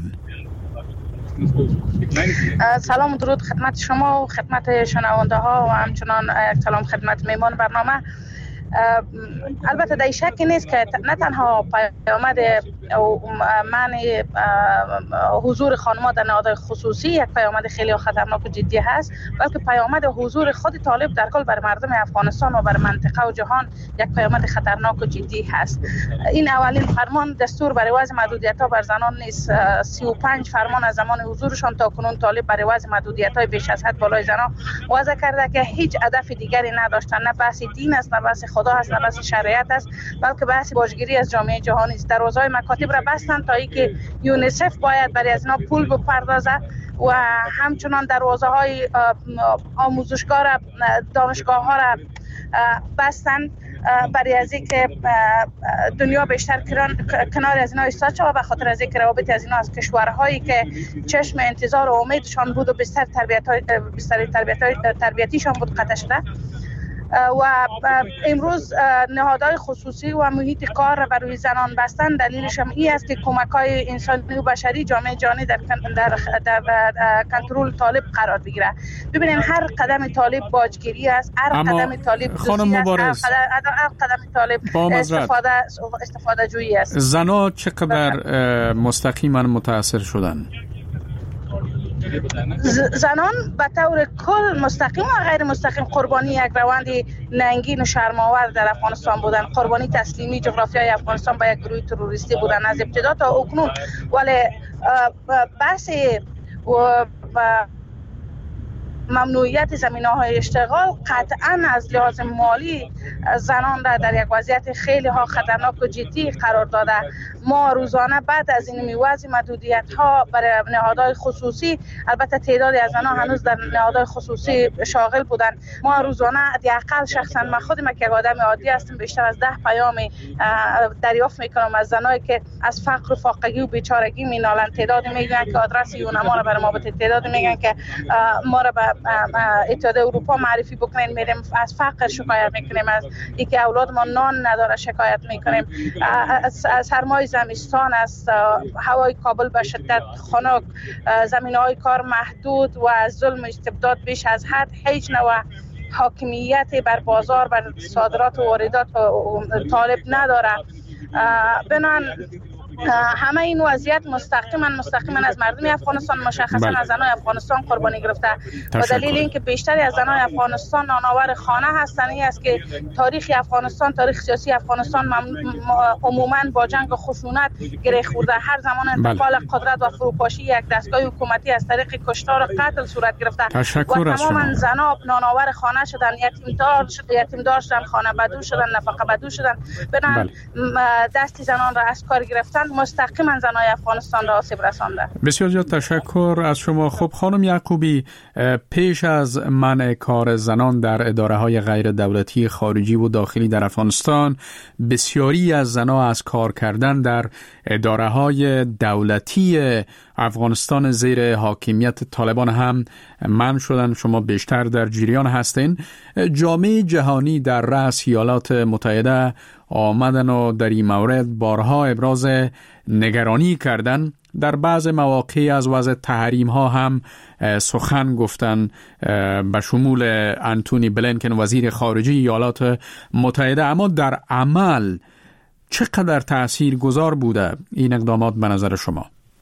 سلام و درود خدمت شما و خدمت شنونده ها و همچنان سلام خدمت میمان برنامه. البته در شکی نیست که نه تنها پیامد منع حضور خانم‌ها در نهادهای خصوصی یک پیامد خیلی خطرناک و جدی هست، بلکه پیامد حضور خود طالب در کل بر مردم افغانستان و بر منطقه و جهان یک پیامد خطرناک و جدی هست. این اولین فرمان دستور برای وضع محدودیت‌ها بر زنان نیست. 35 فرمان از زمان حضورشان تا کنون طالب برای وضع محدودیت‌های بیش از حد بالای زنان وضع کرده که هیچ هدف دیگری نداشتن. نه بحث دین است، نه بحث خدا است، نه بحث شریعت است، بلکه بحث باجگیری از جامعه جهانی است. دروازه‌های مکاتب را بستند تا اینکه یونیسف باید برای از اینا پول بپردازه و همچنان دروازه های آموزشگاه را دانشگاه ها را بستند برای از اینکه دنیا بیشتر کنار از اینا ایستاد شود به خاطر از اینکه روابط از اینا از کشورهایی که چشم انتظار و امیدشان بود و بستر تربیتیشان بود قطع شده و امروز نهادهای خصوصی و محیط کار را بر روی زنان بستن. دلیلش هم این است که کمک‌های انسانی و بشری جامعه جهانی در کنترل طالب قرار بگیره. ببینید هر قدم طالب باجگیری است، هر قدم طالب دوزی است، هر قدم طالب استفاده جویی است. زنان چقدر مستقیما متاثر شدن؟ زنان به طور کل مستقیم و غیر مستقیم قربانی یک روند ننگین و شرم‌آور در افغانستان بودن، قربانی تسلیمی جغرافیای افغانستان به یک گروه تروریستی بودن از ابتدا تا اکنون. ولی بحث و ممنوعیت زمینه‌های اشتغال قطعاً از لحاظ مالی زنان را در یک وضعیت خیلی ها خطرناک و جدی قرار داده. ما روزانه بعد از این وضع محدودیت‌ها برای نهادهای خصوصی، البته تعدادی از زنان هنوز در نهادهای خصوصی شاغل بودن، ما روزانه حداقل شخصا من خودم که آدم عادی هستم بیشتر از 10 پیام دریافت میکنم از زنانی که از فقر و فاقگی و بیچارگی مینالن. تعدادی میگن که آدرس یونما را برای ما بده، تعدادی میگن که ما را به اتحادیه اروپا معرفی بکنین، میریم از فقر شکایت میکنیم، از اینکه اولاد ما نان نداره شکایت میکنیم، از سرمای زمستان، از هوای کابل به شدت خنک، زمینه‌های کار محدود و از ظلم و استبداد بیش از حد، هیچ نوع حاکمیت بر بازار، بر صادرات و واردات طالب نداره. بنان همه این وضعیت مستقیما از مردم افغانستان، مشخصا از زنان افغانستان قربانی گرفته. و دلیل اینکه بیشتری از زنان افغانستان نانآور خانه هستند این است که تاریخ افغانستان، تاریخ سیاسی افغانستان عموما با جنگ و خشونت گره خورده. هر زمان انتقال قدرت و فروپاشی یک دستگاه حکومتی از طریق کشتار و قتل صورت گرفته و تماما زنان نانآور خانه شدن، یتیمدار شدن، خانه بدو شدن، نفقه بدو شدن. بنابراین دستی زنان را از کار گرفتن، مستقیما زنای افغانستان را آسیب رسانده. بسیار زیاد تشکر از شما. خب خانم یعقوبی، پیش از منع کار زنان در اداره های غیر دولتی خارجی و داخلی در افغانستان، بسیاری از زنان از کار کردن در اداره های دولتی افغانستان زیر حاکمیت طالبان هم منع شدن. شما بیشتر در جریان هستین. جامعه جهانی در رأس ایالات متحده آمدن و در این مورد بارها ابراز نگرانی کردن. در بعض مواقع از وضع تحریم ها هم سخن گفتن، به شمول انتونی بلینکن وزیر خارجه ایالات متحده. اما در عمل چقدر تأثیر گذار بوده این اقدامات به نظر شما؟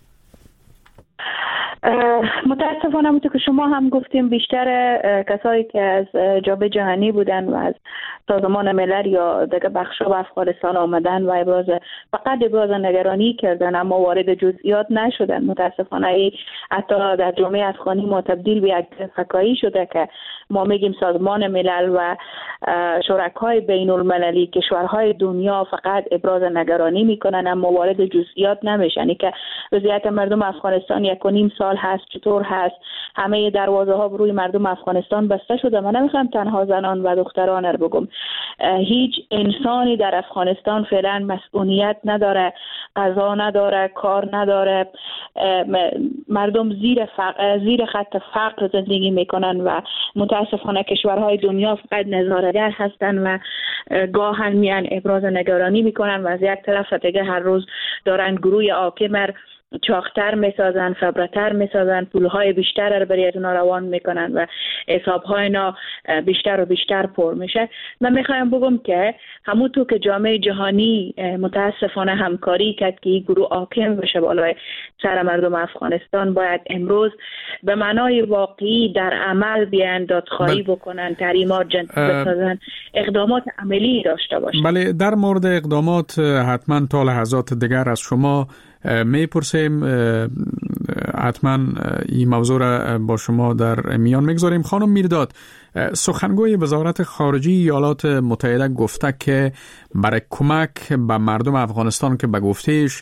متاسفانه همونطور که شما هم گفتیم بیشتر کسایی که از جامعه جهانی بودن و از سازمان ملل یا دیگه بخشا به افغانستان آمدن و فقط ابراز نگرانی کردن اما وارد جزئیات نشدن. متاسفانه حتی در جامعه افغانی ما تبدیل به یک فکایی شده که ما میگیم سازمان ملل و شرکای بین المللی کشورهای دنیا فقط ابراز نگرانی میکنن اما وارد جزئیات نمیشن. یعنی که وضعیت مردم افغانستان 1.5 سال هست چطور هست، همه دروازه ها روی مردم افغانستان بسته شده. من نمیخوام تنها زنان و دختران رو بگم، هیچ انسانی در افغانستان فعلا مسئولیت نداره، غذا نداره، کار نداره. مردم زیر خط فقر زندگی میکنن و متاسفانه کشورهای دنیا فقط نظاره‌گر هستن و گاهن میان ابراز نگرانی میکنن و از یک طرف دیگه هر روز دارن گروه حاکم چاختر میسازن، فبرتر میسازن، پولهای بیشتر رو برای اونا روان میکنن و حسابهای اینا بیشتر و بیشتر پر میشه. من میخوایم بگم که همونطور که جامعه جهانی متاسفانه همکاری کرد که این گروه حاکم بشه بالای سر مردم افغانستان، باید امروز به معنای واقعی در عمل بیان، دادخواهی بکنن، تحریمات بسازن، اقدامات عملی داشته باشن. بله، در مورد اقدامات حتما تا لحظات دیگر از شما میپرسیم، حتما این موضوع را با شما در میان میگذاریم. خانم میرداد، سخنگوی وزارت خارجه ایالات متحده گفته که برای کمک به مردم افغانستان که به گفتهش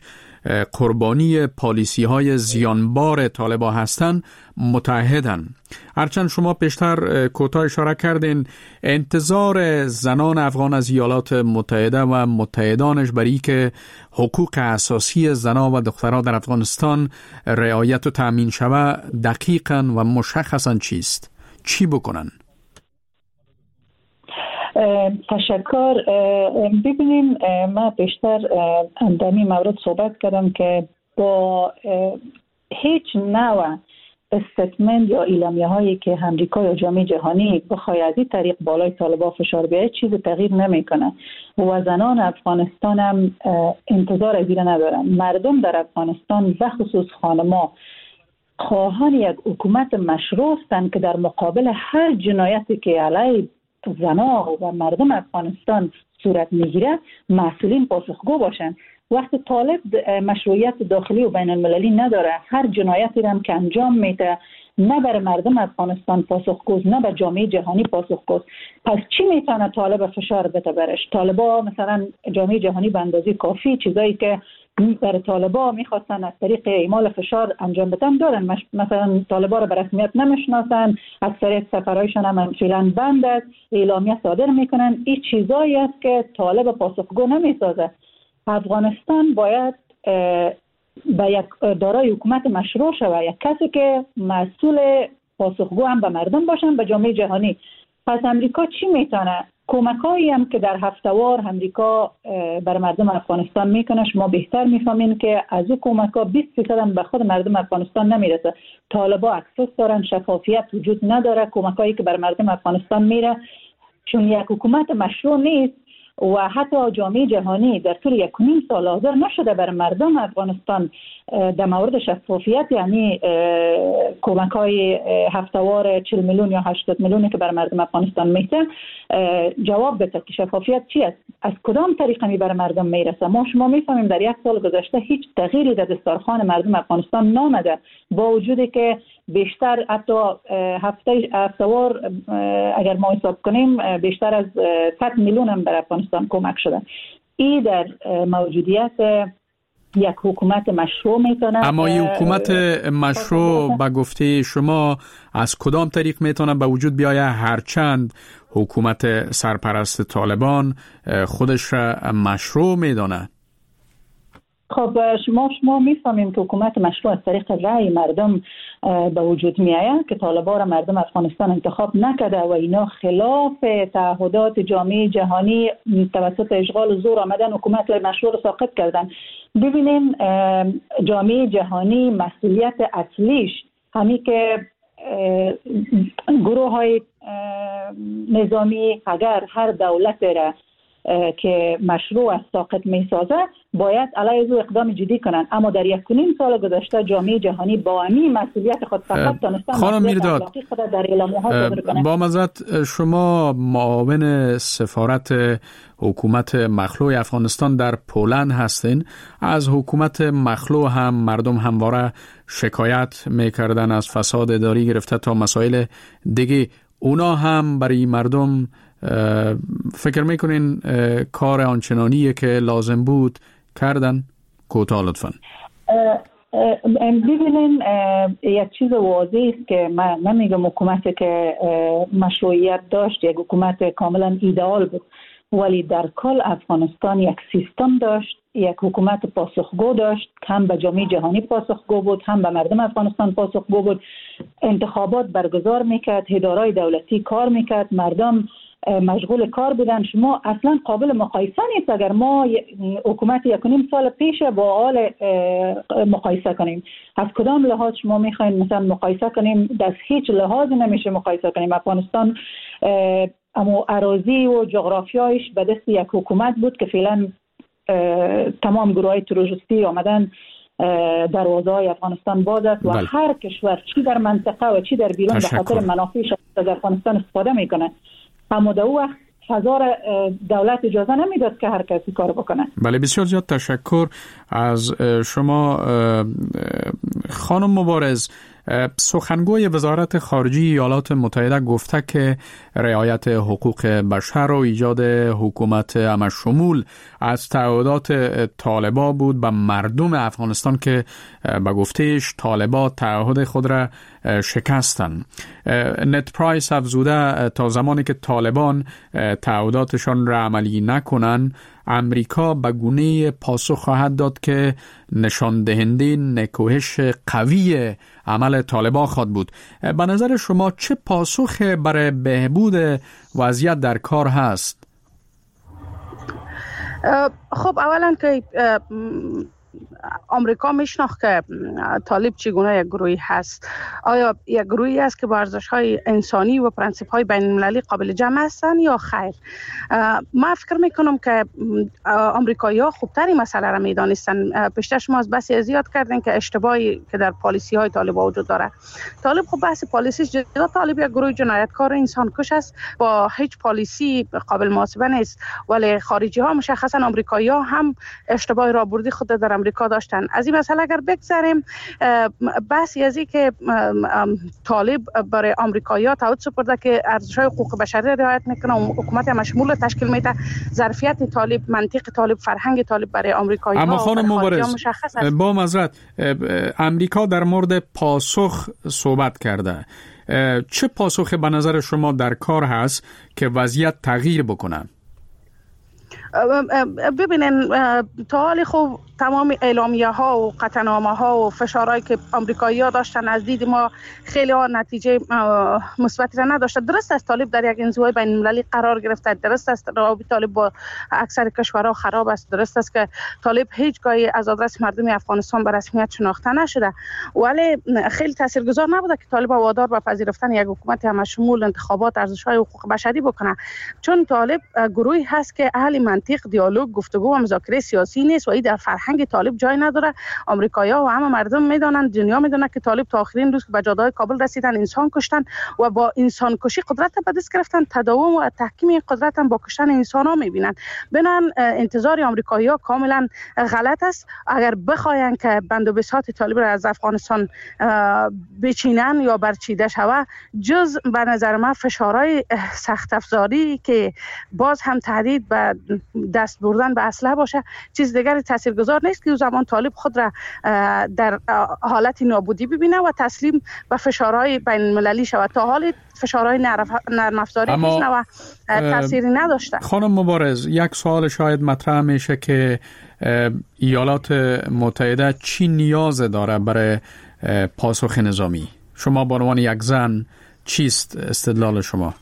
قربانی پالیسی های زیانبار طالبان هستند متحدن. هرچند شما پیشتر کوتاه اشاره کردین انتظار زنان افغان از ایالات متحده و متحدانش برای که حقوق اساسی زنان و دختران در افغانستان رعایت و تأمین شود دقیقاً و مشخصاً چیست؟ چی بکنن؟ تشکر. ببینیم من بیشتر در این مورد صحبت کردم که با هیچ نوع استتمنت یا اعلامیه هایی که امریکا یا جامعه جهانی بخواد از این طریق بالای طالبان فشار بیاره چیزی تغییر نمیکنه و زنان افغانستان هم انتظار از این ندارن. مردم در افغانستان و خصوص خانما خواهان یک حکومت مشروع هستند که در مقابل هر جنایتی که علیه زنان و مردم افغانستان صورت میگیره مسئولین پاسخگو باشند. وقتی طالب مشروعیت داخلی و بین المللی نداره، هر جنایتی هم که انجام میده نه بر مردم افغانستان پاسخگوست نه بر جامعه جهانی پاسخگوست، پس چی میتونه طالب فشار بده برش؟ طالبا مثلا جامعه جهانی به اندازه کافی چیزایی که برای طالبا میخواستن از طریق اعمال فشار انجام بدن دارن. مثلا طالبا رو به رسمیت نمیشناسن، اکثریت سفرهایشان هم فعلا بند است، اعلامیه صادر میکنن. این چیزایی است که طالب پاسخگو نمیسازه. افغانستان باید به یک دارای حکومت مشروع شود، یک کسی که مسئول پاسخگو هم به مردم باشن، به جامعه جهانی. پس امریکا چی میتونه؟ کمکایی هم که در هفته‌وار امریکا بر مردم افغانستان میکنه شما بهتر میفهمین که از او کمک‌ها 20% هم به خود مردم افغانستان نمیرسه. طالبا اکسس دارن، شفافیت وجود نداره. کمکایی که بر مردم افغانستان میره چون یک حکومت مشروع نیست و حتی جامعه جهانی در طول 1.5 سال حاضر نشده بر مردم افغانستان در مورد شفافیت، یعنی کمک‌های هفته‌وار 40 میلیون یا 80 میلیونی که بر مردم افغانستان میده جواب بده که شفافیت چی است، از کدام طریقه می بر مردم میرسه. ما شما میفهمیم در 1 سال گذشته هیچ تغییری در دسترخوان مردم افغانستان نامده، با وجودی که بیشتر حتی هفته‌وار اگر ما حساب کنیم بیشتر از 100 میلیون هم بر افغانستان کمک شده. این در موجودیت یک حکومت مشروع میتونه. اما این حکومت مشروع به گفته شما از کدام طریق میتونه به وجود بیاید؟ هرچند حکومت سرپرست طالبان خودش مشروع میدونه. خب شما میفهمیم که حکومت مشروع از طریق رأی مردم به وجود میآید که طالبان را مردم افغانستان انتخاب نکرده و اینا خلاف تعهدات جامعه جهانی توسط اشغال زور آمدن حکومت مشروع را ساقط کردن. ببینین جامعه جهانی مسئولیت اصلیش همین که گروه های نظامی اگر هر دولت را که مشروع از ساقط میسازه باید علیه او اقدام جدی کنند. اما در 1.5 سال گذشته جامعه جهانی با همین مسئولیت خود فقط تونستن خانم میرداد با معذرت شما معاون سفارت حکومت مخلوع افغانستان در پولند هستین. از حکومت مخلوع هم مردم همواره شکایت میکردن از فساد اداری گرفته تا مسائل دیگه. اونا هم برای مردم فکر میکنین کار آنچنانیه که لازم بود کردن؟ کوتاه لطفاً. ببینین یک چیز واضحه است که من نمیگم حکومتی که مشروعیت داشت یک حکومت کاملا ایدئال بود، ولی در کل افغانستان یک سیستم داشت، یک حکومت پاسخگو داشت، هم به جامعه جهانی پاسخگو بود، هم به مردم افغانستان پاسخگو بود. انتخابات برگزار میکرد، ادارای دولتی کار میکرد، مردم مشغول کار بودن. شما اصلا قابل مقایسه نیست اگر ما حکومت 1.5 سال پیش با حال مقایسه کنیم. از کدام لحاظ شما میخواین مثلا مقایسه کنیم؟ از هیچ لحاظ نمیشه مقایسه کنیم. افغانستان اما اراضی و جغرافیایش به دست یک حکومت بود که فعلا تمام گروهای تروریستی آمدن دروازه های افغانستان باز است و هر کشور چی در منطقه و چی در بیرون به خاطر منافعش از افغانستان استفاده میکنه. اما در وقت هزار دولت اجازه نمیداد که هر کسی کار بکنه. بله بسیار زیاد تشکر از شما خانم مبارز. سخنگوی وزارت خارجه ایالات متحده گفته که رعایت حقوق بشر و ایجاد حکومت همشمول از تعهدات طالبان بود به مردم افغانستان که به گفتهش طالبان تعهد خود را شکستند. نت پرایس افزوده تا زمانی که طالبان تعهداتشان را عملی نکنند امریکا به گونه پاسخ خواهد داد که نشان دهنده نکوهش قوی عمل طالبان خواهد بود. به نظر شما چه پاسخ برای بهبود وضعیت در کار هست؟ خب اولا که آمریکا میشناخت که طالب چگونه یک گروهی هست. آیا یک گروهی است که با ارزش‌های انسانی و پرنسیپ‌های بین‌المللی قابل جمع هستند یا خیر؟ من فکر میکنم که آمریکایی‌ها خوبتر این مسئله را میدانستند. پیشتر شما از بحثی زیاد کردین که اشتباهی که در پالیسی‌های طالب وجود داره. طالب خب بحث پالیسیش جدا، طالب یک گروه جنایتکار انسان کش است، با هیچ پالیسی قابل محاسبه نیست. ولی خارجی‌ها مشخصاً آمریکایی‌ها هم اشتباه رابردی خود در آمریکا داشتن. از این مسئله اگر بگذریم، بحثی از این که طالب برای آمریکایی‌ها تعهد سپرده که ارزش‌های حقوق بشری رعایت میکنه و حکومت مشمول تشکیل میده، ظرفیت طالب، منطق طالب، فرهنگ طالب برای آمریکایی‌ها. اما خانم مبارز، با معذرت، امریکا در مورد پاسخ صحبت کرده. چه پاسخ به نظر شما در کار هست که وضعیت تغییر بکنه؟ ببینین، تا حال خوب تمام اعلامیه ها و قطعنامه ها و فشارهایی که آمریکایی ها داشتن از دید ما خیلی ها نتیجه مثبتی را نداشته. درست است طالب در یک انزوای بین المللی قرار گرفته، درست است روابط طالب با اکثر کشورها خراب است، درست است که طالب هیچگاهی از آدرس مردم افغانستان به رسمیت شناخته نشده، ولی خیلی تاثیرگذار نبوده که طالب وادار به پذیرفتن یک حکومت همشمول، انتخابات، ارزش‌های حقوق بشری بکنه. چون طالب گروهی هست که اهل منطق، دیالوگ، گفتگو و مذاکره سیاسی نیست و این در فرهنگ طالب جای نداره. آمریکایی‌ها و همه مردم میدونن، دنیا میدونه که طالب تا آخرین روز که به جاده‌های کابل رسیدن انسان کشتن و با انسان کشی قدرت به دست گرفتن. تداوم و تحکیم این قدرت هم با کشتن انسان‌ها میبینن. بنان انتظار آمریکایی‌ها کاملا غلط است. اگر بخواین که بند و بساط طالب را از افغانستان بچینن یا برچیده شود، جز به نظر من فشارهای سخت افزاری که باز هم تهدید به دست بردن به اسلحه باشه، چیز دیگری تاثیرگذار نیست که او زمان طالب خود را در حالت نابودی ببینه و تسلیم به فشارهای بین المللی شود. تا حال فشارهای نرم افزاری نیست و تأثیری نداشته. خانم مبارز، یک سوال شاید مطرح میشه که ایالات متحده چی نیاز داره برای پاسخ نظامی؟ شما به عنوان یک زن چیست استدلال شما؟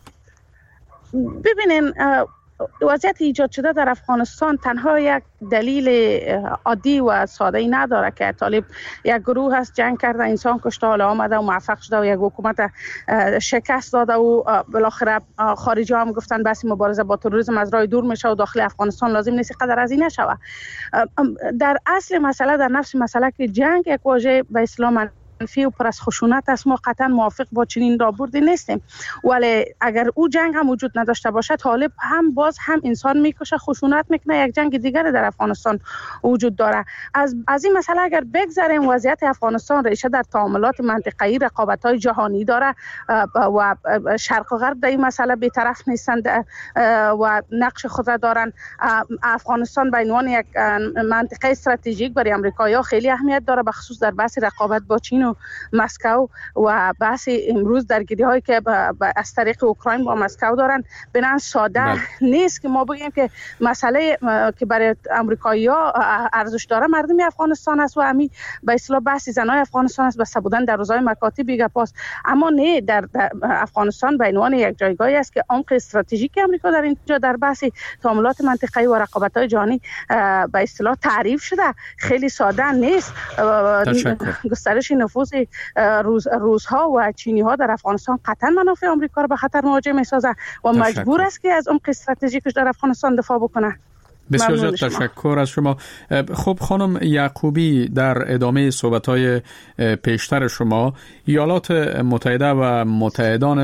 ببینین، وضعیت ایجاد شده در افغانستان تنها یک دلیل عادی و ساده‌ای نداره که طالب یک گروه هست، جنگ کرده، انسان کشته، حالا آمده و موفق شده و یک حکومت شکست داده و بالاخره خارجی هم گفتن بس مبارزه با تروریسم از راه دور میشه و داخل افغانستان لازم نیست قدر از این نشوه. در اصل مسئله، در نفس مسئله که جنگ یک واژه به اسلام منفی و پر از خشونت است، ما قطعا موافق با چنین رابردی نیستیم. ولی اگر او جنگ هم وجود نداشته باشه، طالب هم باز هم انسان میکشه، خشونت میکنه. یک جنگ دیگر در افغانستان وجود داره. از این مسئله اگر بگذریم، وضعیت افغانستان ریشه در تعاملات منطقه‌ای، رقابت‌های جهانی داره و شرق و غرب در این مسئله بی‌طرف نیستند و نقش خود را دارن. افغانستان به عنوان یک منطقه استراتژیک برای آمریکایی‌ها خیلی اهمیت داره، به خصوص در بحث رقابت با چین و مسکو و بحث امروز درگیری هایی که از طریق اوکراین با مسکو دارن. بنابراین ساده نیست که ما بگیم که مسئله که برای آمریکایی‌ها ارزش داره مردم افغانستان است و همین به اصطلاح بحث زنای افغانستان است، بسته بودن در روزهای مکاتب بیگه پاس. اما نه، در افغانستان به عنوان یک جایگاهی است که عمق استراتژیک آمریکا در اینجا در بحث تعاملات منطقه‌ای و رقابت‌های جهانی به اصطلاح تعریف شده. خیلی ساده نیست. گسترش نفوذ روس‌ها و چینی‌ها در افغانستان قطعا منافع آمریکا را به خطر مواجه می‌سازه و مجبور است که از عمق استراتژیکش در افغانستان دفاع بکنه. بسیار زیاد تشکر از شما. خب خانم یعقوبی، در ادامه صحبت‌های پیشتر شما، ایالات متحده و متحدانش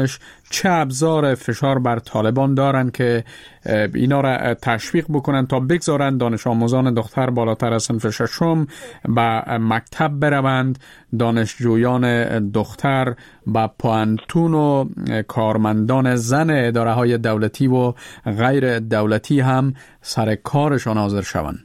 چه ابزار فشار بر طالبان دارن که اینا را تشویق بکنن تا بگذارن دانش آموزان دختر بالاتر از صنف ششم به مکتب بروند، دانشجویان دختر به پوانتون و کارمندان زن اداره های دولتی و غیر دولتی هم سر کارشان حاضر شوند؟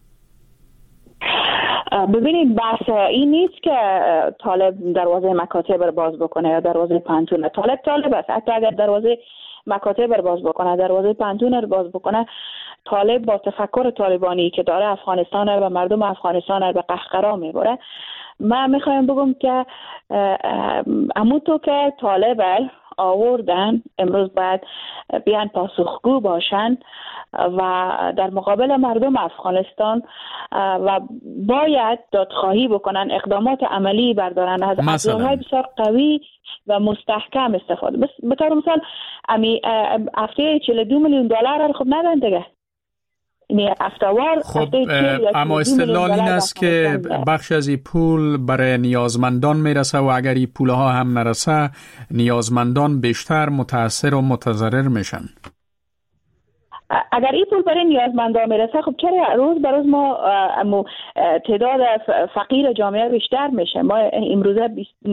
ببینید بحث این نیست که طالب دروازه مکاتب رو باز بکنه یا دروازه پانتون. طالب است. حتی اگر دروازه مکاتب رو باز بکنه، دروازه پانتون رو باز بکنه، طالب با تفکر طالبانی که داره افغانستان و مردم افغانستان رو به قهقرا میبره. من میخوایم بگم که اموتو که طالب آوردن امروز باید بیان پاسخگو باشن و در مقابل مردم افغانستان و باید دادخواهی بکنن، اقدامات عملی بردارن، از ابزارهای بسیار قوی و مستحکم استفاده. بس به طور مثال هفته 42 میلیون دلار خب ندن دیگه. خب اما استدلال این است که بخش از این پول برای نیازمندان میرسه و اگر این پولها هم نرسه نیازمندان بیشتر متاثر و متضرر میشن. اگر این پول برای نیازمندان میرسه خب چرا روز به روز ما تعداد فقیر جامعه بیشتر میشه؟ ما امروزه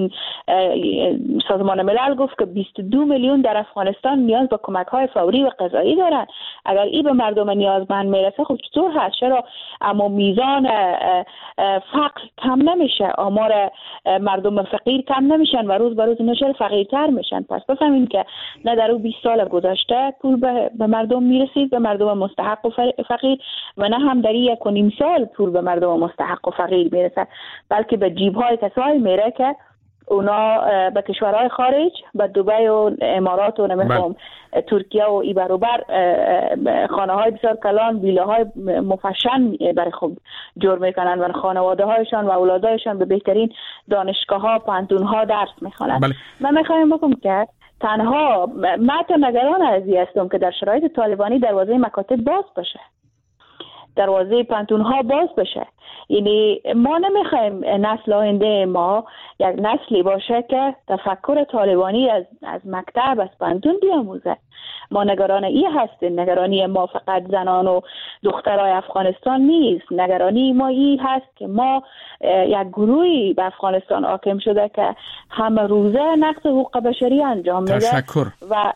سازمان ملل گفت که 22 میلیون در افغانستان نیاز به کمک های فوری و غذایی دارن. اگر این به مردم نیازمند میرسه خب چطور هست؟ چرا اما میزان فقر کم نمیشه، آمار مردم فقیر کم نمیشن و روز به روز اینا چرا فقیرتر میشن؟ پس بفهمیم که نه در 20 سال گذشته پول به مردم میرسید، به مردم مستحق و فقیر، و نه هم در 1.5 سال پول به مردم مستحق و فقیر میرسه، بلکه به جیب‌های کسایی میره که اونا به کشورهای خارج، به دبی و امارات و نمیخوام ترکیه و ای برابر خانه‌های بسیار کلان، ویلاهای مفشن برای خود جور میکنن و خانواده هایشان و اولادایشان به بهترین دانشگاه‌ها، پانتون‌ها درس میخوانند. من میخوایم بگم که تنها من نگران از این هستم که در شرایط طالبانی دروازه مکاتب باز بشه، دروازه پانتون‌ها باز بشه. یعنی ما نمیخوایم نسل آینده ما یک نسلی باشه که تفکر طالبانی از مکتب، از پانتون بیاموزه. ما نگران این هستیم. نگرانی ما فقط زنان و دخترای افغانستان نیست. نگرانی ما این هست که ما یک گروهی به افغانستان حاکم شده که همه روزه نقض حقوق بشری انجام میده و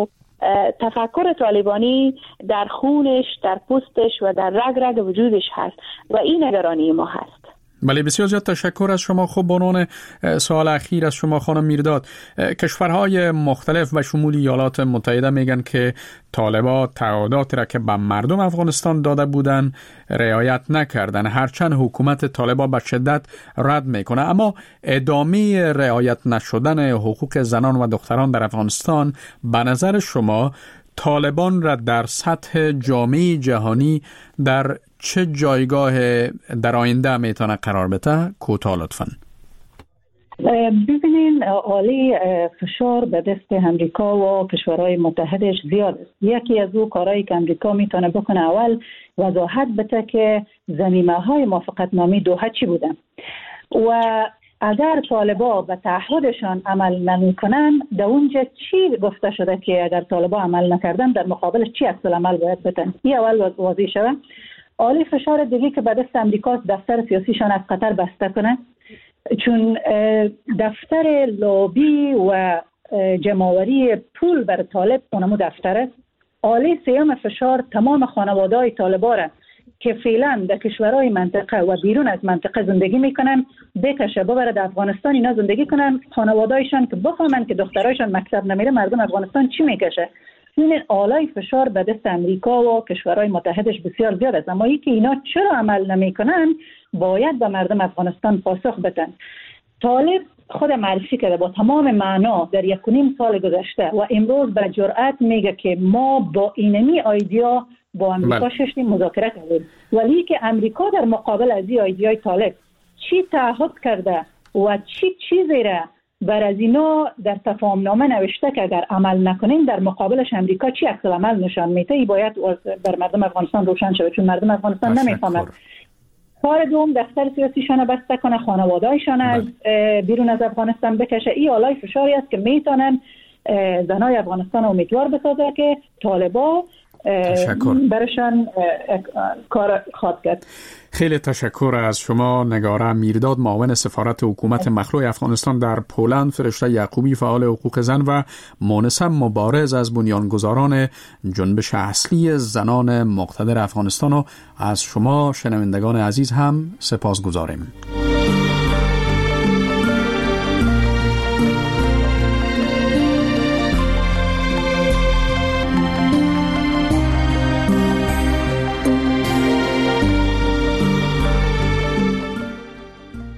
تفکر طالبانی در خونش، در پوستش و در رگ رگ وجودش هست و این نگرانی ما هست. بله، بسیار زیاد تشکر از شما. خب بانون سوال اخیر از شما خانم میرداد، کشورهای مختلف و شمول ایالات متحده میگن که طالبان تعهداتی را که به مردم افغانستان داده بودن رعایت نکردن، هرچند حکومت طالبان به شدت رد میکنه. اما ادامه رعایت نشدن حقوق زنان و دختران در افغانستان به نظر شما طالبان را در سطح جامعه جهانی در چه جایگاه در آینده میتونه قرار بده؟ کوتاه لطفاً. ببینین عالی فشار به دست امریکا و کشورهای متحدش زیاد است. یکی از او کارهایی که امریکا میتونه بکنه اول وضاحت بده که ضمیمه های موافقت نامه دوحه چی بودن و اگر طالبا به تعهدشان عمل نمیکنن در اونجا چی گفته شده که اگر طالبا عمل نکردن در مقابلش چی عکس العمل باید بدن. این اول واضح شده. عالی فشار دیگه که به دست امریکا دفتر سیاسیشان از قطر بسته کنه، چون دفتر لابی و جمع‌آوری پول بر طالب اونمو دفتره. عالی سیام فشار تمام خانواده‌های طالبا را که فعلا در کشورهای منطقه و بیرون از منطقه زندگی میکنن بکشه ببره در افغانستان اینا زندگی کنن، خانواده‌ایشان که بفهمن که دخترایشان مکتب نمیره مردم افغانستان چی میکشه. این آلای فشار به دست امریکا و کشورهای متحدش بسیار زیاد است، اما اینکه اینا چرا عمل نمیکنن باید به مردم افغانستان پاسخ بدن. طالب خود معرفی کرده با تمام معنا در 1.5 سال گذشته و امروز به جرأت میگه که ما با اینمی ایده با امریکا ششتیم مذاکره کردیم، ولی که امریکا در مقابل از این ایده طالب چی تعهد کرده و چی چیزی را بر از اینا در تفاهم نامه نوشته که اگر عمل نکنیم در مقابلش امریکا چی عکس العمل نشان میده، این باید بر مردم افغانستان روشن شود، چون مردم افغانستان نمیفهمند. کار دوم دفتر سیاسیشان بسته کنه، خانواده‌ایشان از بیرون از افغانستان بکشه. این آلای فشاری است که میتونن زنای افغانستان امیدوار بسازه که طالبا برشان کار خواهد کرد. خیلی تشکر از شما نگاره میرداد، معاون سفارت حکومت مخلوع افغانستان در پولند، فرشته یعقوبی فعال حقوق زن و مونسم مبارز از بنیانگذاران جنبش اصلی زنان مقتدر افغانستان و از شما شنوندگان عزیز هم سپاس گذاریم.